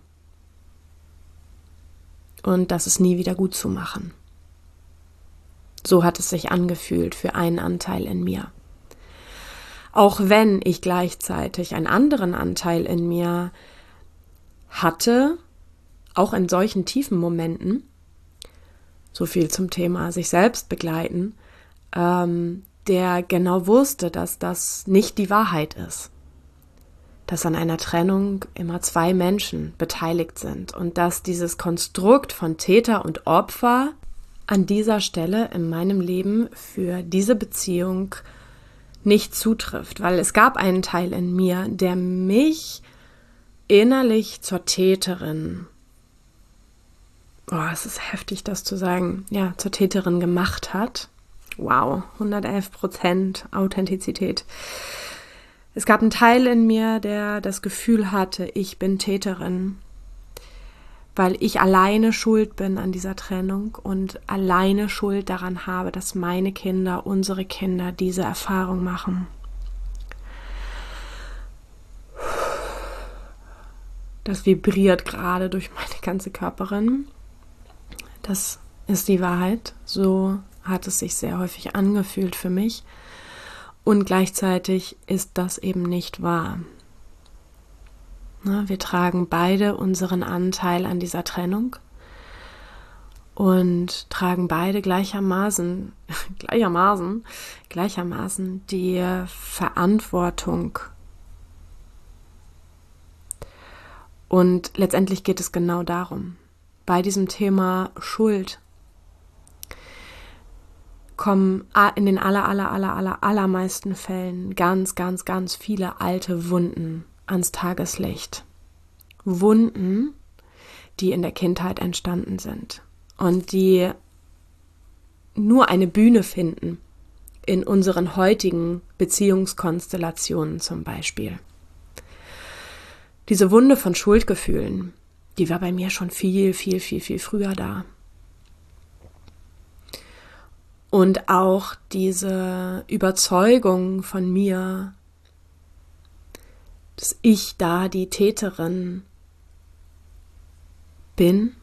Speaker 1: Und das ist nie wieder gut zu machen. So hat es sich angefühlt für einen Anteil in mir. Auch wenn ich gleichzeitig einen anderen Anteil in mir hatte, auch in solchen tiefen Momenten, so viel zum Thema sich selbst begleiten, der genau wusste, dass das nicht die Wahrheit ist. Dass an einer Trennung immer zwei Menschen beteiligt sind und dass dieses Konstrukt von Täter und Opfer an dieser Stelle in meinem Leben für diese Beziehung nicht zutrifft, weil es gab einen Teil in mir, der mich innerlich zur Täterin, es ist heftig, das zu sagen, ja, zur Täterin gemacht hat. Wow, 111% Authentizität. Es gab einen Teil in mir, der das Gefühl hatte, ich bin Täterin, weil ich alleine schuld bin an dieser Trennung und alleine Schuld daran habe, dass meine Kinder, unsere Kinder diese Erfahrung machen. Das vibriert gerade durch meine ganze Körperin. Das ist die Wahrheit. So hat es sich sehr häufig angefühlt für mich. Und gleichzeitig ist das eben nicht wahr. Wir tragen beide unseren Anteil an dieser Trennung und tragen beide gleichermaßen die Verantwortung. Und letztendlich geht es genau darum, bei diesem Thema Schuld kommen in den allermeisten Fällen ganz, ganz, ganz viele alte Wunden ans Tageslicht. Wunden, die in der Kindheit entstanden sind und die nur eine Bühne finden in unseren heutigen Beziehungskonstellationen zum Beispiel. Diese Wunde von Schuldgefühlen, die war bei mir schon viel früher da. Und auch diese Überzeugung von mir, dass ich da die Täterin bin,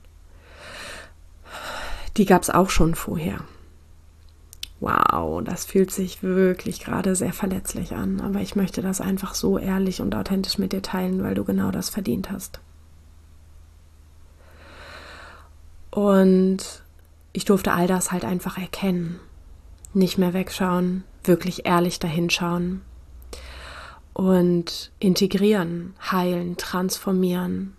Speaker 1: die gab es auch schon vorher. Wow, das fühlt sich wirklich gerade sehr verletzlich an, aber ich möchte das einfach so ehrlich und authentisch mit dir teilen, weil du genau das verdient hast. Und ich durfte all das halt einfach erkennen, nicht mehr wegschauen, wirklich ehrlich dahinschauen und integrieren, heilen, transformieren.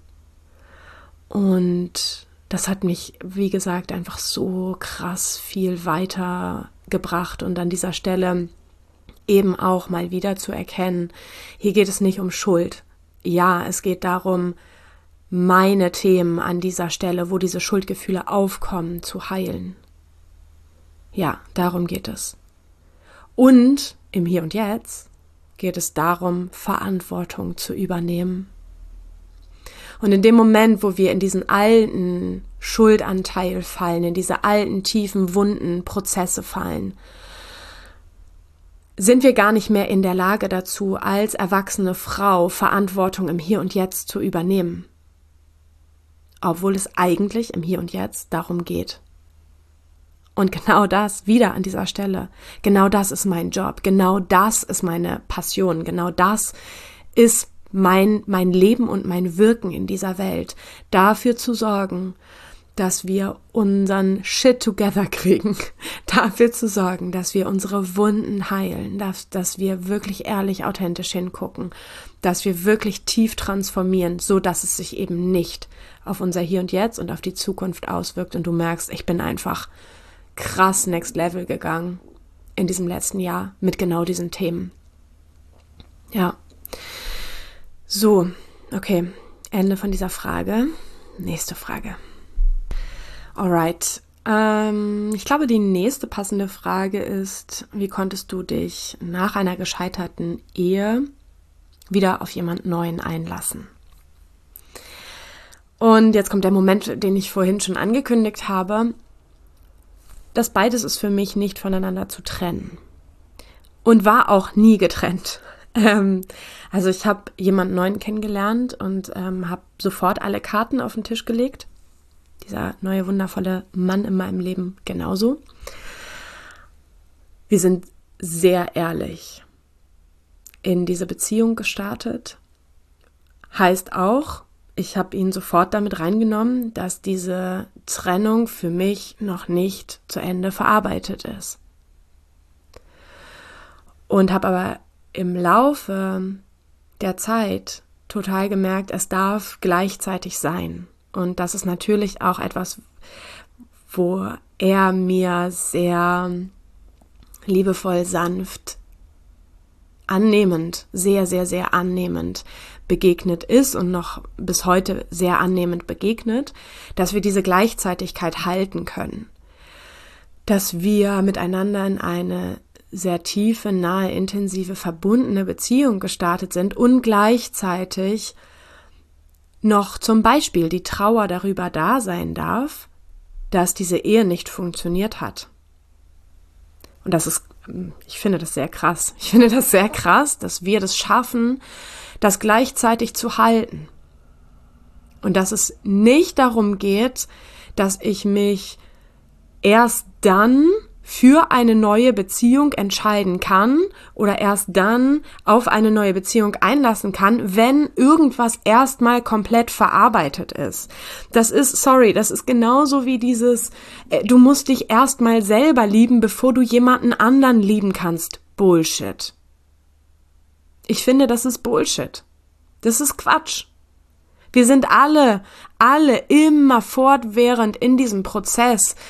Speaker 1: Und das hat mich, wie gesagt, einfach so krass viel weiter gebracht und an dieser Stelle eben auch mal wieder zu erkennen, hier geht es nicht um Schuld. Ja, es geht darum, meine Themen an dieser Stelle, wo diese Schuldgefühle aufkommen, zu heilen. Ja, darum geht es. Und im Hier und Jetzt geht es darum, Verantwortung zu übernehmen. Und in dem Moment, wo wir in diesen alten Schuldanteil fallen, in diese alten, tiefen, wunden Prozesse fallen, sind wir gar nicht mehr in der Lage dazu, als erwachsene Frau Verantwortung im Hier und Jetzt zu übernehmen. Obwohl es eigentlich im Hier und Jetzt darum geht. Und genau das, wieder an dieser Stelle, genau das ist mein Job, genau das ist meine Passion, genau das ist mein Leben und mein Wirken in dieser Welt, dafür zu sorgen, dass wir unseren Shit together kriegen, dafür zu sorgen, dass wir unsere Wunden heilen, dass wir wirklich ehrlich, authentisch hingucken, dass wir wirklich tief transformieren, so dass es sich eben nicht auf unser Hier und Jetzt und auf die Zukunft auswirkt und du merkst, ich bin einfach krass next level gegangen in diesem letzten Jahr mit genau diesen Themen. Ja. So, okay, Ende von dieser Frage. Nächste Frage. Alright, ich glaube, die nächste passende Frage ist, wie konntest du dich nach einer gescheiterten Ehe wieder auf jemand Neuen einlassen? Und jetzt kommt der Moment, den ich vorhin schon angekündigt habe. Das beides ist für mich nicht voneinander zu trennen und war auch nie getrennt. Also ich habe jemanden Neuen kennengelernt und habe sofort alle Karten auf den Tisch gelegt. Dieser neue, wundervolle Mann in meinem Leben genauso. Wir sind sehr ehrlich in diese Beziehung gestartet. Heißt auch, ich habe ihn sofort damit reingenommen, dass diese Trennung für mich noch nicht zu Ende verarbeitet ist. Und habe aber im Laufe der Zeit total gemerkt, es darf gleichzeitig sein. Und das ist natürlich auch etwas, wo er mir sehr liebevoll, sanft, annehmend, sehr, sehr, sehr annehmend begegnet ist und noch bis heute sehr annehmend begegnet, dass wir diese Gleichzeitigkeit halten können. Dass wir miteinander in eine sehr tiefe, nahe, intensive, verbundene Beziehung gestartet sind und gleichzeitig noch zum Beispiel die Trauer darüber da sein darf, dass diese Ehe nicht funktioniert hat. Und das ist, ich finde das sehr krass. Ich finde das sehr krass, dass wir das schaffen, das gleichzeitig zu halten. Und dass es nicht darum geht, dass ich mich erst dann für eine neue Beziehung entscheiden kann oder erst dann auf eine neue Beziehung einlassen kann, wenn irgendwas erstmal komplett verarbeitet ist. Das ist genauso wie dieses, du musst dich erstmal selber lieben, bevor du jemanden anderen lieben kannst. Bullshit. Ich finde, das ist Bullshit. Das ist Quatsch. Wir sind alle immer fortwährend in diesem Prozess,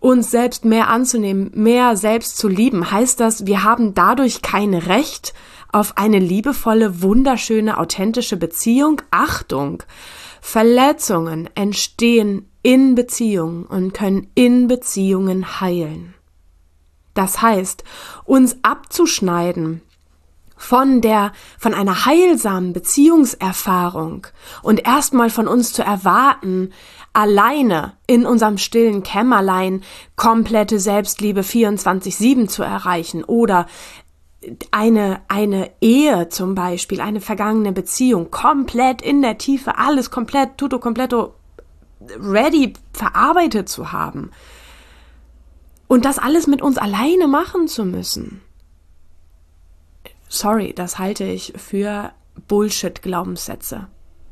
Speaker 1: uns selbst mehr anzunehmen, mehr selbst zu lieben, heißt das, wir haben dadurch kein Recht auf eine liebevolle, wunderschöne, authentische Beziehung? Achtung! Verletzungen entstehen in Beziehungen und können in Beziehungen heilen. Das heißt, uns abzuschneiden von einer heilsamen Beziehungserfahrung und erstmal von uns zu erwarten, alleine in unserem stillen Kämmerlein komplette Selbstliebe 24/7 zu erreichen oder eine Ehe zum Beispiel, eine vergangene Beziehung, komplett in der Tiefe, alles komplett, tutto completo ready verarbeitet zu haben und das alles mit uns alleine machen zu müssen. Sorry, das halte ich für Bullshit-Glaubenssätze.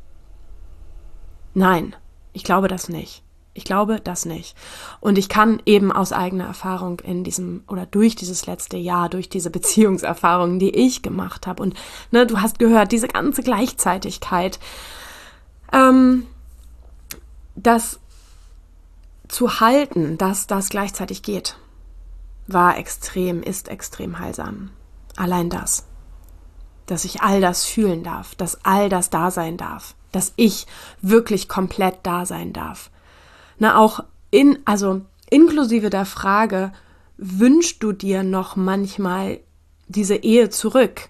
Speaker 1: Nein, ich glaube das nicht. Ich glaube das nicht. Und ich kann eben aus eigener Erfahrung durch dieses letzte Jahr, durch diese Beziehungserfahrungen, die ich gemacht habe. Und du hast gehört, diese ganze Gleichzeitigkeit, das zu halten, dass das gleichzeitig geht, ist extrem heilsam. Allein das, dass ich all das fühlen darf, dass all das da sein darf, dass ich wirklich komplett da sein darf. Auch inklusive der Frage, wünschst du dir noch manchmal diese Ehe zurück?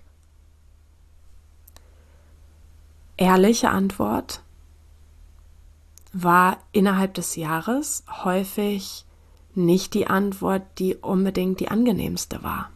Speaker 1: Ehrliche Antwort war innerhalb des Jahres häufig nicht die Antwort, die unbedingt die angenehmste war.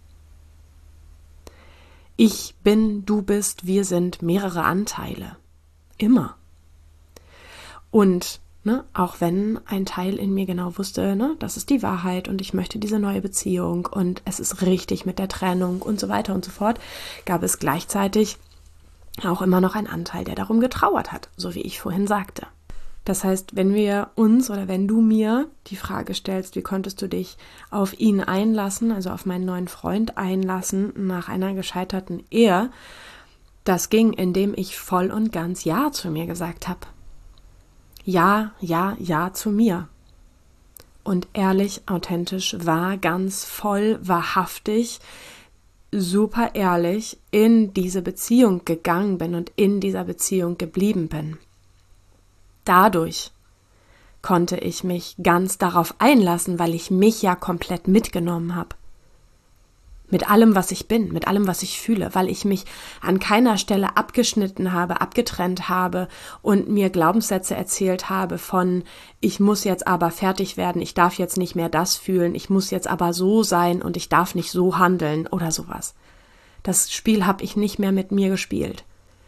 Speaker 1: Ich bin, du bist, wir sind mehrere Anteile. Immer. Und auch wenn ein Teil in mir genau wusste, das ist die Wahrheit und ich möchte diese neue Beziehung und es ist richtig mit der Trennung und so weiter und so fort, gab es gleichzeitig auch immer noch einen Anteil, der darum getrauert hat, so wie ich vorhin sagte. Das heißt, wenn du mir die Frage stellst, wie konntest du dich auf ihn einlassen, also auf meinen neuen Freund einlassen nach einer gescheiterten Ehe, das ging, indem ich voll und ganz Ja zu mir gesagt habe. Ja, ja, ja zu mir. Und ehrlich, authentisch, ganz voll, wahrhaftig, super ehrlich in diese Beziehung gegangen bin und in dieser Beziehung geblieben bin. Dadurch konnte ich mich ganz darauf einlassen, weil ich mich ja komplett mitgenommen habe. Mit allem, was ich bin, mit allem, was ich fühle, weil ich mich an keiner Stelle abgeschnitten habe, abgetrennt habe und mir Glaubenssätze erzählt habe von, ich muss jetzt aber fertig werden, ich darf jetzt nicht mehr das fühlen, ich muss jetzt aber so sein und ich darf nicht so handeln oder sowas. Das Spiel habe ich nicht mehr mit mir gespielt.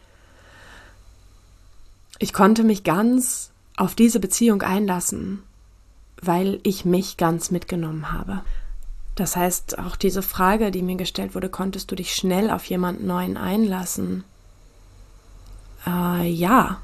Speaker 1: Ich konnte mich ganz auf diese Beziehung einlassen, weil ich mich ganz mitgenommen habe. Das heißt, auch diese Frage, die mir gestellt wurde, konntest du dich schnell auf jemanden Neuen einlassen? Ja.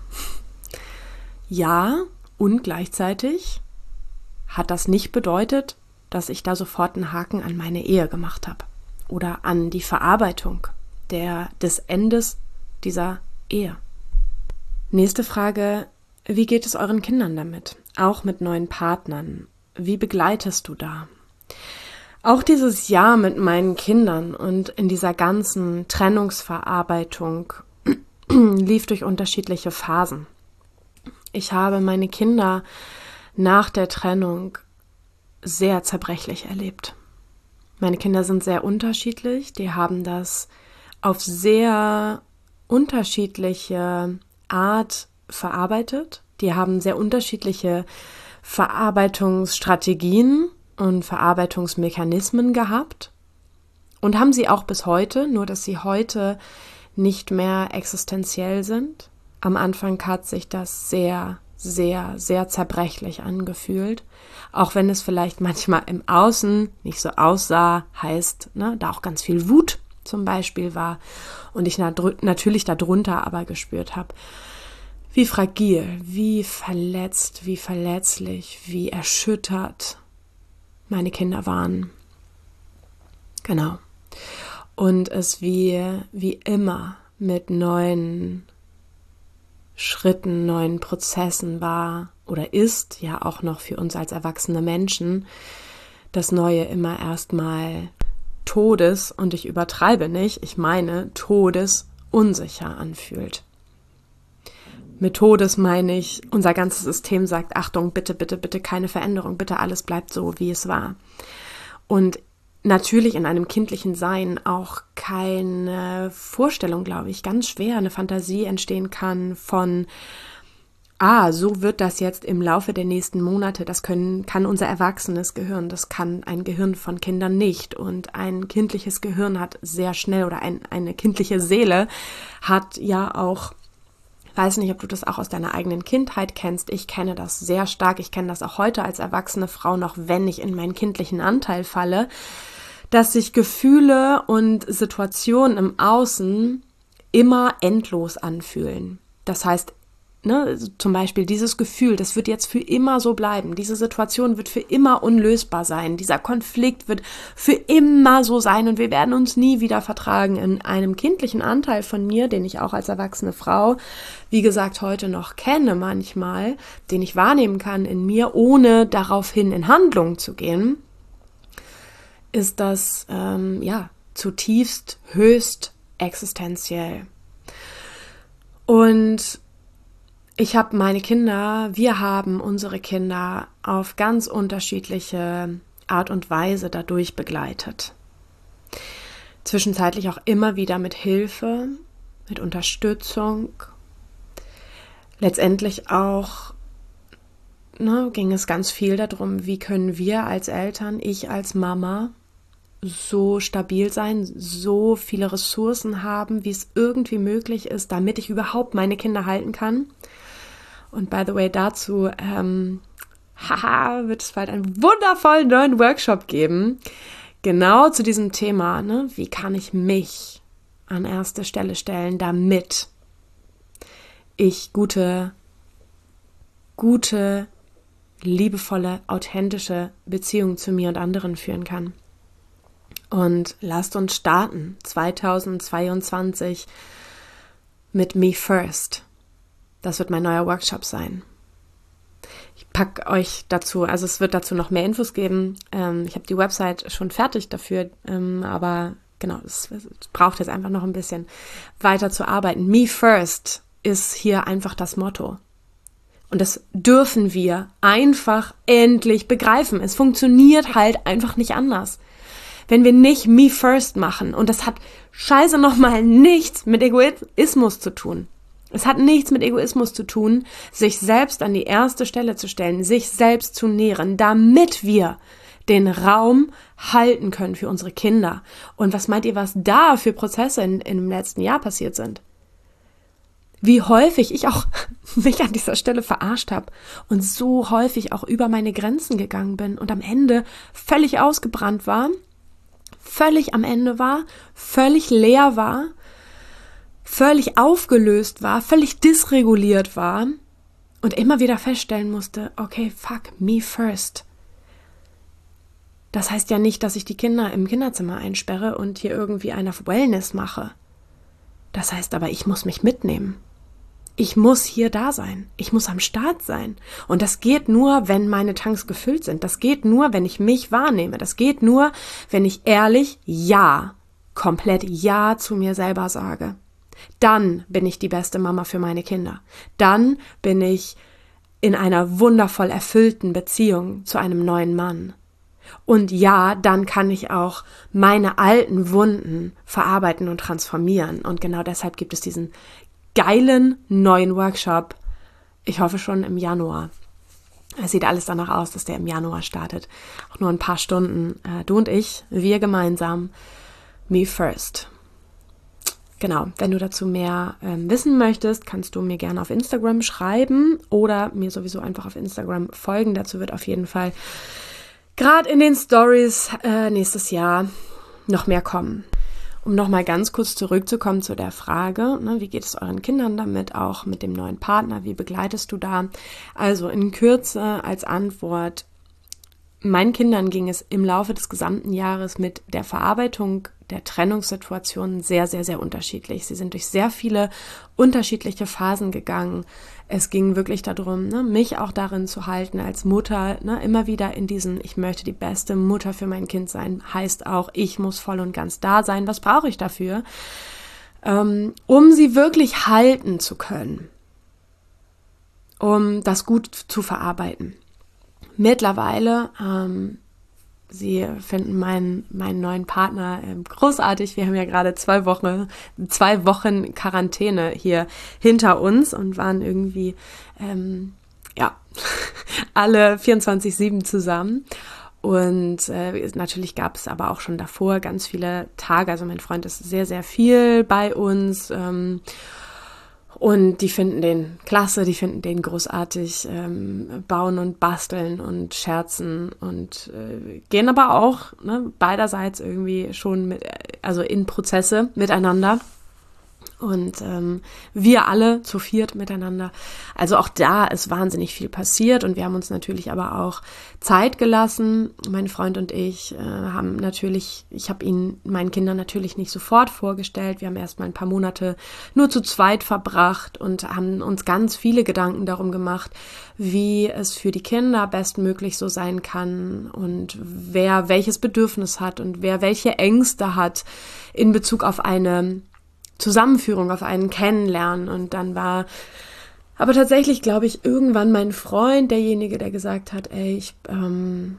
Speaker 1: Ja, und gleichzeitig hat das nicht bedeutet, dass ich da sofort einen Haken an meine Ehe gemacht habe oder an die Verarbeitung des Endes dieser Ehe. Nächste Frage, wie geht es euren Kindern damit? Auch mit neuen Partnern. Wie begleitest du da? Auch dieses Jahr mit meinen Kindern und in dieser ganzen Trennungsverarbeitung lief durch unterschiedliche Phasen. Ich habe meine Kinder nach der Trennung sehr zerbrechlich erlebt. Meine Kinder sind sehr unterschiedlich, die haben das auf sehr unterschiedliche Art verarbeitet. Die haben sehr unterschiedliche Verarbeitungsstrategien und Verarbeitungsmechanismen gehabt und haben sie auch bis heute, nur dass sie heute nicht mehr existenziell sind. Am Anfang hat sich das sehr, sehr, sehr zerbrechlich angefühlt, auch wenn es vielleicht manchmal im Außen nicht so aussah, heißt, da auch ganz viel Wut zum Beispiel war und ich natürlich darunter aber gespürt habe, wie fragil, wie verletzt, wie verletzlich, wie erschüttert meine Kinder waren. Genau. Und es wie immer mit neuen Schritten, neuen Prozessen war oder ist ja auch noch für uns als erwachsene Menschen das Neue immer erstmal und ich übertreibe nicht, ich meine todesunsicher anfühlt. Mit Todes meine ich, unser ganzes System sagt, Achtung, bitte, bitte, bitte keine Veränderung, bitte alles bleibt so, wie es war. Und natürlich in einem kindlichen Sein auch keine Vorstellung, glaube ich, ganz schwer eine Fantasie entstehen kann von so wird das jetzt im Laufe der nächsten Monate, kann unser erwachsenes Gehirn, das kann ein Gehirn von Kindern nicht. Und ein kindliches Gehirn hat sehr schnell oder eine kindliche Seele hat ja auch, ich weiß nicht, ob du das auch aus deiner eigenen Kindheit kennst, ich kenne das sehr stark, ich kenne das auch heute als erwachsene Frau noch, wenn ich in meinen kindlichen Anteil falle, dass sich Gefühle und Situationen im Außen immer endlos anfühlen. Das heißt, zum Beispiel dieses Gefühl, das wird jetzt für immer so bleiben, diese Situation wird für immer unlösbar sein, dieser Konflikt wird für immer so sein und wir werden uns nie wieder vertragen. In einem kindlichen Anteil von mir, den ich auch als erwachsene Frau, wie gesagt, heute noch kenne manchmal, den ich wahrnehmen kann in mir, ohne daraufhin in Handlung zu gehen, ist das zutiefst, höchst existenziell. Und wir haben unsere Kinder auf ganz unterschiedliche Art und Weise dadurch begleitet. Zwischenzeitlich auch immer wieder mit Hilfe, mit Unterstützung. Letztendlich auch ging es ganz viel darum, wie können wir als Eltern, ich als Mama, so stabil sein, so viele Ressourcen haben, wie es irgendwie möglich ist, damit ich überhaupt meine Kinder halten kann. Und by the way, dazu wird es bald einen wundervollen neuen Workshop geben. Genau zu diesem Thema, wie kann ich mich an erste Stelle stellen, damit ich gute, liebevolle, authentische Beziehungen zu mir und anderen führen kann. Und lasst uns starten 2022 mit Me First. Das wird mein neuer Workshop sein. Ich packe euch dazu, also es wird dazu noch mehr Infos geben. Ich habe die Website schon fertig dafür, aber genau, es braucht jetzt einfach noch ein bisschen weiter zu arbeiten. Me First ist hier einfach das Motto. Und das dürfen wir einfach endlich begreifen. Es funktioniert halt einfach nicht anders. Wenn wir nicht Me First machen, und das hat scheiße nochmal nichts mit Egoismus zu tun. Es hat nichts mit Egoismus zu tun, sich selbst an die erste Stelle zu stellen, sich selbst zu nähren, damit wir den Raum halten können für unsere Kinder. Und was meint ihr, was da für Prozesse im letzten Jahr passiert sind? Wie häufig ich auch mich an dieser Stelle verarscht habe und so häufig auch über meine Grenzen gegangen bin und am Ende völlig ausgebrannt war, völlig am Ende war, völlig leer war, völlig aufgelöst war, völlig dysreguliert war und immer wieder feststellen musste, okay, fuck, me first. Das heißt ja nicht, dass ich die Kinder im Kinderzimmer einsperre und hier irgendwie einen auf Wellness mache. Das heißt aber, ich muss mich mitnehmen. Ich muss hier da sein. Ich muss am Start sein. Und das geht nur, wenn meine Tanks gefüllt sind. Das geht nur, wenn ich mich wahrnehme. Das geht nur, wenn ich ehrlich komplett Ja zu mir selber sage. Dann bin ich die beste Mama für meine Kinder. Dann bin ich in einer wundervoll erfüllten Beziehung zu einem neuen Mann. Und ja, dann kann ich auch meine alten Wunden verarbeiten und transformieren. Und genau deshalb gibt es diesen geilen neuen Workshop. Ich hoffe schon im Januar. Es sieht alles danach aus, dass der im Januar startet. Auch nur ein paar Stunden. Du und ich, wir gemeinsam. Me First. Genau, wenn du dazu mehr wissen möchtest, kannst du mir gerne auf Instagram schreiben oder mir sowieso einfach auf Instagram folgen. Dazu wird auf jeden Fall gerade in den Stories nächstes Jahr noch mehr kommen. Um nochmal ganz kurz zurückzukommen zu der Frage, wie geht es euren Kindern damit, auch mit dem neuen Partner, wie begleitest du da? Also in Kürze als Antwort, Meinen Kindern ging es im Laufe des gesamten Jahres mit der Verarbeitung der Trennungssituationen sehr, sehr, sehr unterschiedlich. Sie sind durch sehr viele unterschiedliche Phasen gegangen. Es ging wirklich darum, mich auch darin zu halten als Mutter, immer wieder in diesen, ich möchte die beste Mutter für mein Kind sein, heißt auch, ich muss voll und ganz da sein. Was brauche ich dafür? Um sie wirklich halten zu können, um das gut zu verarbeiten. Mittlerweile, sie finden meinen neuen Partner großartig. Wir haben ja gerade 2 Wochen Quarantäne hier hinter uns und waren irgendwie, alle 24/7 zusammen. Und natürlich gab es aber auch schon davor ganz viele Tage. Also mein Freund ist sehr, sehr viel bei uns. Und die finden den klasse, die finden den großartig, bauen und basteln und scherzen und gehen aber auch beiderseits irgendwie schon in Prozesse miteinander. Und wir alle zu 4 miteinander. Also auch da ist wahnsinnig viel passiert und wir haben uns natürlich aber auch Zeit gelassen. Mein Freund und ich ich habe ihn meinen Kindern natürlich nicht sofort vorgestellt. Wir haben erst mal ein paar Monate nur zu zweit verbracht und haben uns ganz viele Gedanken darum gemacht, wie es für die Kinder bestmöglich so sein kann und wer welches Bedürfnis hat und wer welche Ängste hat in Bezug auf eine Zusammenführung, auf einen Kennenlernen. Und dann war aber tatsächlich, glaube ich, irgendwann mein Freund derjenige, der gesagt hat, ey, ich bin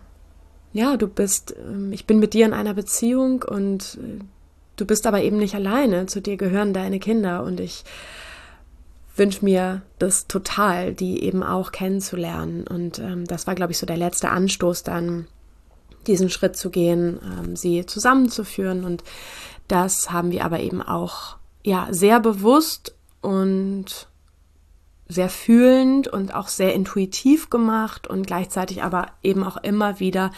Speaker 1: mit dir in einer Beziehung und du bist aber eben nicht alleine, zu dir gehören deine Kinder und ich wünsche mir das total, die eben auch kennenzulernen. Und das war, glaube ich, so der letzte Anstoß dann, diesen Schritt zu gehen, sie zusammenzuführen. Und das haben wir aber eben auch sehr bewusst und sehr fühlend und auch sehr intuitiv gemacht und gleichzeitig aber eben auch immer wieder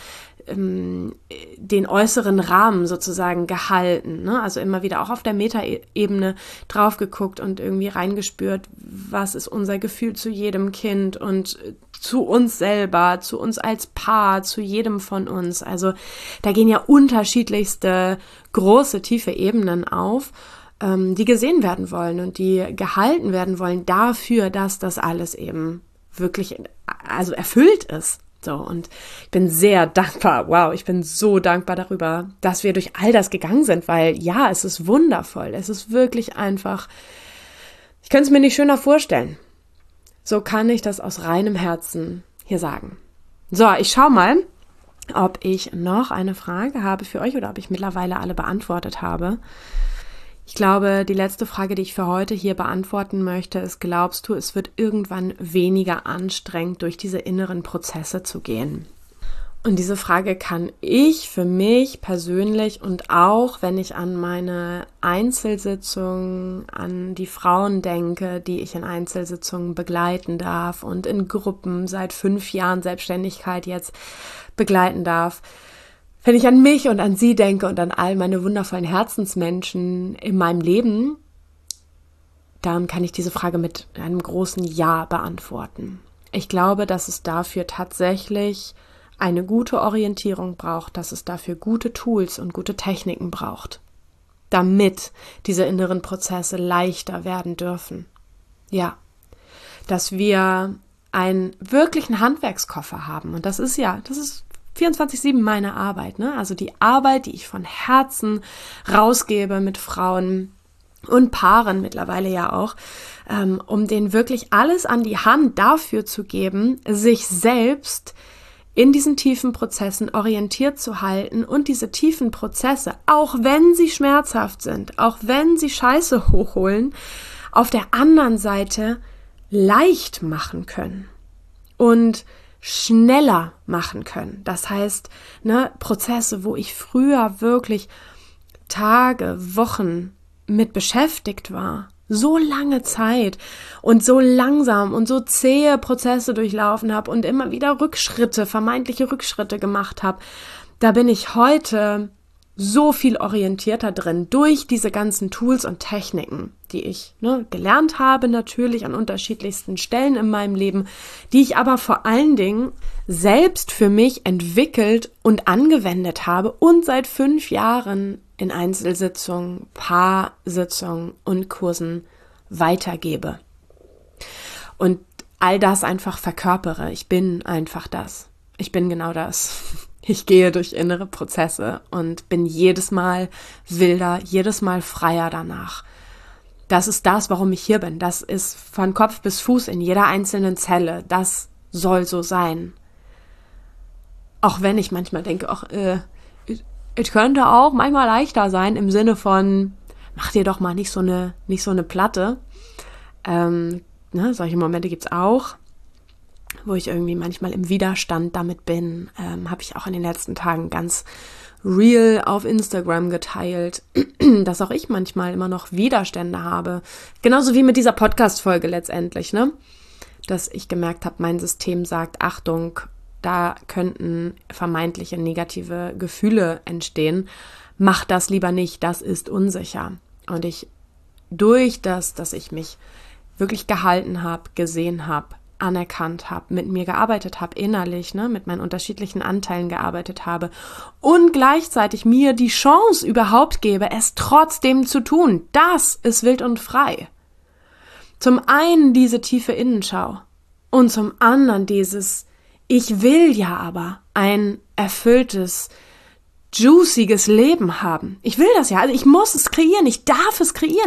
Speaker 1: den äußeren Rahmen sozusagen gehalten, Also immer wieder auch auf der Metaebene drauf geguckt und irgendwie reingespürt, was ist unser Gefühl zu jedem Kind und zu uns selber, zu uns als Paar, zu jedem von uns. Also da gehen ja unterschiedlichste große, tiefe Ebenen auf, die gesehen werden wollen und die gehalten werden wollen dafür, dass das alles eben wirklich erfüllt ist. So, und ich bin sehr dankbar, ich bin so dankbar darüber, dass wir durch all das gegangen sind, weil es ist wundervoll, es ist wirklich einfach, ich könnte es mir nicht schöner vorstellen. So kann ich das aus reinem Herzen hier sagen. So, ich schaue mal, ob ich noch eine Frage habe für euch oder ob ich mittlerweile alle beantwortet habe. Ich glaube, die letzte Frage, die ich für heute hier beantworten möchte, ist, glaubst du, es wird irgendwann weniger anstrengend, durch diese inneren Prozesse zu gehen? Und diese Frage kann ich für mich persönlich und auch, wenn ich an meine Einzelsitzungen, an die Frauen denke, die ich in Einzelsitzungen begleiten darf und in Gruppen seit 5 Jahren Selbstständigkeit jetzt begleiten darf, wenn ich an mich und an sie denke und an all meine wundervollen Herzensmenschen in meinem Leben, dann kann ich diese Frage mit einem großen Ja beantworten. Ich glaube, dass es dafür tatsächlich eine gute Orientierung braucht, dass es dafür gute Tools und gute Techniken braucht, damit diese inneren Prozesse leichter werden dürfen. Ja, dass wir einen wirklichen Handwerkskoffer haben. Und das ist 24/7 meine Arbeit, Also die Arbeit, die ich von Herzen rausgebe mit Frauen und Paaren mittlerweile ja auch, um denen wirklich alles an die Hand dafür zu geben, sich selbst in diesen tiefen Prozessen orientiert zu halten und diese tiefen Prozesse, auch wenn sie schmerzhaft sind, auch wenn sie Scheiße hochholen, auf der anderen Seite leicht machen können und schneller machen können. Das heißt, Prozesse, wo ich früher wirklich Tage, Wochen mit beschäftigt war, so lange Zeit und so langsam und so zähe Prozesse durchlaufen habe und immer wieder vermeintliche Rückschritte gemacht habe, da bin ich heute so viel orientierter drin durch diese ganzen Tools und Techniken, die ich gelernt habe, natürlich an unterschiedlichsten Stellen in meinem Leben, die ich aber vor allen Dingen selbst für mich entwickelt und angewendet habe und seit 5 Jahren in Einzelsitzungen, Paarsitzungen und Kursen weitergebe. Und all das einfach verkörpere. Ich bin einfach das. Ich bin genau das. Ich gehe durch innere Prozesse und bin jedes Mal wilder, jedes Mal freier danach. Das ist das, warum ich hier bin. Das ist von Kopf bis Fuß in jeder einzelnen Zelle. Das soll so sein. Auch wenn ich manchmal denke, es könnte auch manchmal leichter sein im Sinne von, mach dir doch mal nicht so eine Platte. Solche Momente gibt's auch, wo ich irgendwie manchmal im Widerstand damit bin. Habe ich auch in den letzten Tagen ganz real auf Instagram geteilt, dass auch ich manchmal immer noch Widerstände habe. Genauso wie mit dieser Podcast-Folge letztendlich, dass ich gemerkt habe, mein System sagt, Achtung, da könnten vermeintliche negative Gefühle entstehen. Mach das lieber nicht, das ist unsicher. Und ich, durch das, dass ich mich wirklich gehalten habe, gesehen habe, anerkannt habe, mit mir gearbeitet habe, innerlich, mit meinen unterschiedlichen Anteilen gearbeitet habe und gleichzeitig mir die Chance überhaupt gebe, es trotzdem zu tun. Das ist wild und frei. Zum einen diese tiefe Innenschau und zum anderen dieses, ich will ja aber ein erfülltes, juiciges Leben haben. Ich will das ja, also ich muss es kreieren, ich darf es kreieren,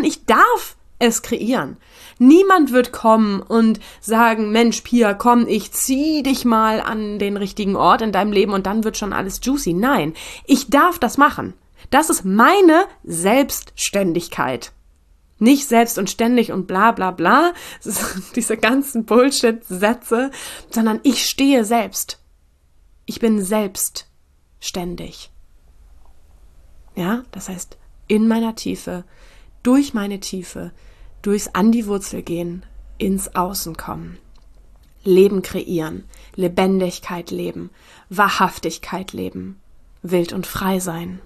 Speaker 1: Niemand wird kommen und sagen, Mensch, Pia, komm, ich zieh dich mal an den richtigen Ort in deinem Leben und dann wird schon alles juicy. Nein, ich darf das machen. Das ist meine Selbstständigkeit. Nicht selbst und ständig und bla bla bla, diese ganzen Bullshit-Sätze, sondern ich stehe selbst. Ich bin selbstständig. Ja, das heißt, in meiner Tiefe, durch meine Tiefe, durchs an die Wurzel gehen, ins Außen kommen. Leben kreieren, Lebendigkeit leben, Wahrhaftigkeit leben, wild und frei sein.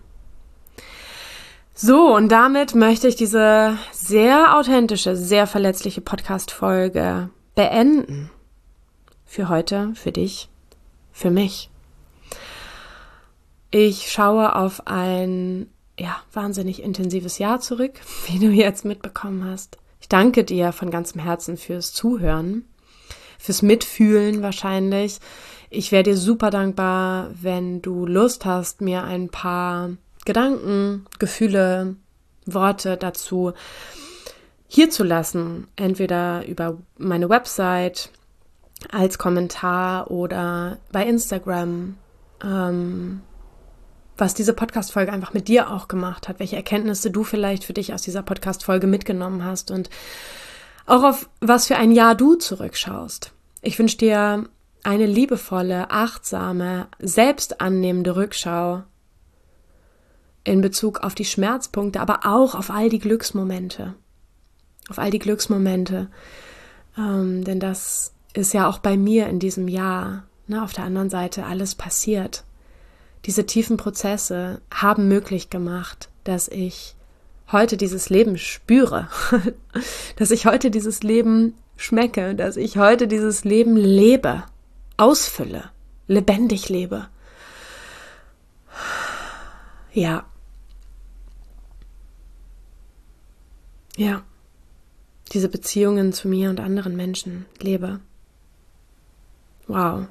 Speaker 1: So, und damit möchte ich diese sehr authentische, sehr verletzliche Podcast-Folge beenden. Für heute, für dich, für mich. Ich schaue auf ein wahnsinnig intensives Jahr zurück, wie du jetzt mitbekommen hast. Ich danke dir von ganzem Herzen fürs Zuhören, fürs Mitfühlen wahrscheinlich. Ich wäre dir super dankbar, wenn du Lust hast, mir ein paar Gedanken, Gefühle, Worte dazu hier zu lassen. Entweder über meine Website, als Kommentar oder bei Instagram, was diese Podcast-Folge einfach mit dir auch gemacht hat, welche Erkenntnisse du vielleicht für dich aus dieser Podcast-Folge mitgenommen hast und auch auf was für ein Jahr du zurückschaust. Ich wünsche dir eine liebevolle, achtsame, selbstannehmende Rückschau in Bezug auf die Schmerzpunkte, aber auch auf all die Glücksmomente. Denn das ist ja auch bei mir in diesem Jahr, auf der anderen Seite alles passiert. Diese tiefen Prozesse haben möglich gemacht, dass ich heute dieses Leben spüre, dass ich heute dieses Leben schmecke, dass ich heute dieses Leben lebe, ausfülle, lebendig lebe. Ja. Ja. Diese Beziehungen zu mir und anderen Menschen lebe. Wow.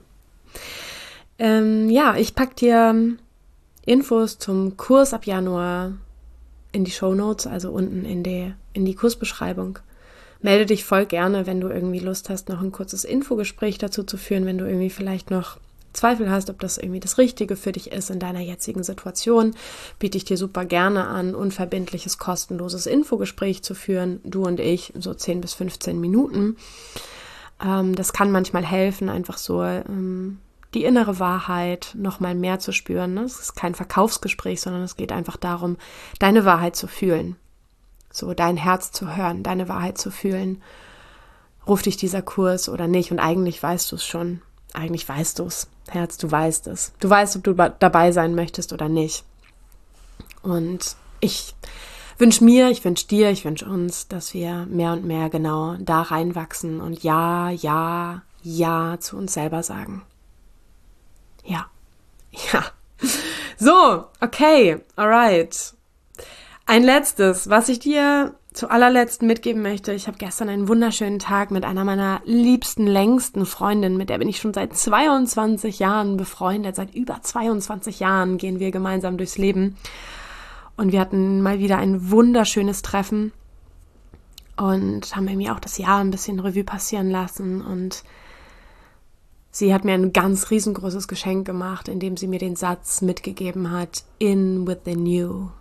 Speaker 1: Ich packe dir Infos zum Kurs ab Januar in die Shownotes, also unten in die Kursbeschreibung. Melde dich voll gerne, wenn du irgendwie Lust hast, noch ein kurzes Infogespräch dazu zu führen, wenn du irgendwie vielleicht noch Zweifel hast, ob das irgendwie das Richtige für dich ist in deiner jetzigen Situation, biete ich dir super gerne an, unverbindliches, kostenloses Infogespräch zu führen, du und ich, so 10 bis 15 Minuten. Das kann manchmal helfen, einfach so die innere Wahrheit noch mal mehr zu spüren. Es ist kein Verkaufsgespräch, sondern es geht einfach darum, deine Wahrheit zu fühlen. So dein Herz zu hören, deine Wahrheit zu fühlen. Ruft dich dieser Kurs oder nicht? Und eigentlich weißt du es schon. Eigentlich weißt du es. Herz, du weißt es. Du weißt, ob du dabei sein möchtest oder nicht. Und ich Ich wünsche dir, ich wünsche uns, dass wir mehr und mehr genau da reinwachsen und ja, ja, ja zu uns selber sagen. Ja, ja. So, okay, alright. Ein letztes, was ich dir zu allerletzt mitgeben möchte. Ich habe gestern einen wunderschönen Tag mit einer meiner liebsten, längsten Freundinnen, mit der bin ich schon seit 22 Jahren befreundet. Seit über 22 Jahren gehen wir gemeinsam durchs Leben. Und wir hatten mal wieder ein wunderschönes Treffen und haben irgendwie auch das Jahr ein bisschen Revue passieren lassen. Und sie hat mir ein ganz riesengroßes Geschenk gemacht, indem sie mir den Satz mitgegeben hat, in with the new.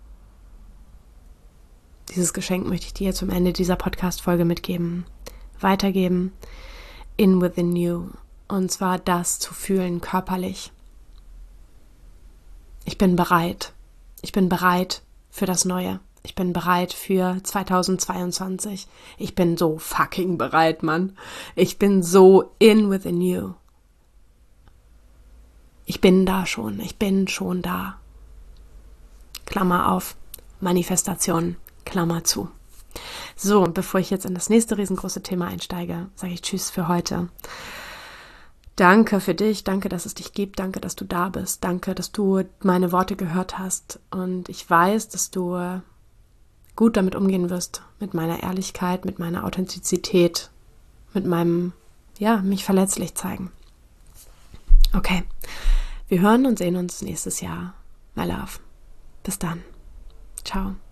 Speaker 1: Dieses Geschenk möchte ich dir zum Ende dieser Podcast-Folge mitgeben, weitergeben, in with the new. Und zwar das zu fühlen körperlich. Ich bin bereit. Ich bin bereit für das Neue. Ich bin bereit für 2022. Ich bin so fucking bereit, Mann. Ich bin so in with the new. Ich bin da schon. Ich bin schon da. Klammer auf. Manifestation. Klammer zu. So, bevor ich jetzt in das nächste riesengroße Thema einsteige, sage ich Tschüss für heute. Danke für dich, danke, dass es dich gibt, danke, dass du da bist, danke, dass du meine Worte gehört hast und ich weiß, dass du gut damit umgehen wirst, mit meiner Ehrlichkeit, mit meiner Authentizität, mit meinem, mich verletzlich zeigen. Okay, wir hören und sehen uns nächstes Jahr. My love. Bis dann. Ciao.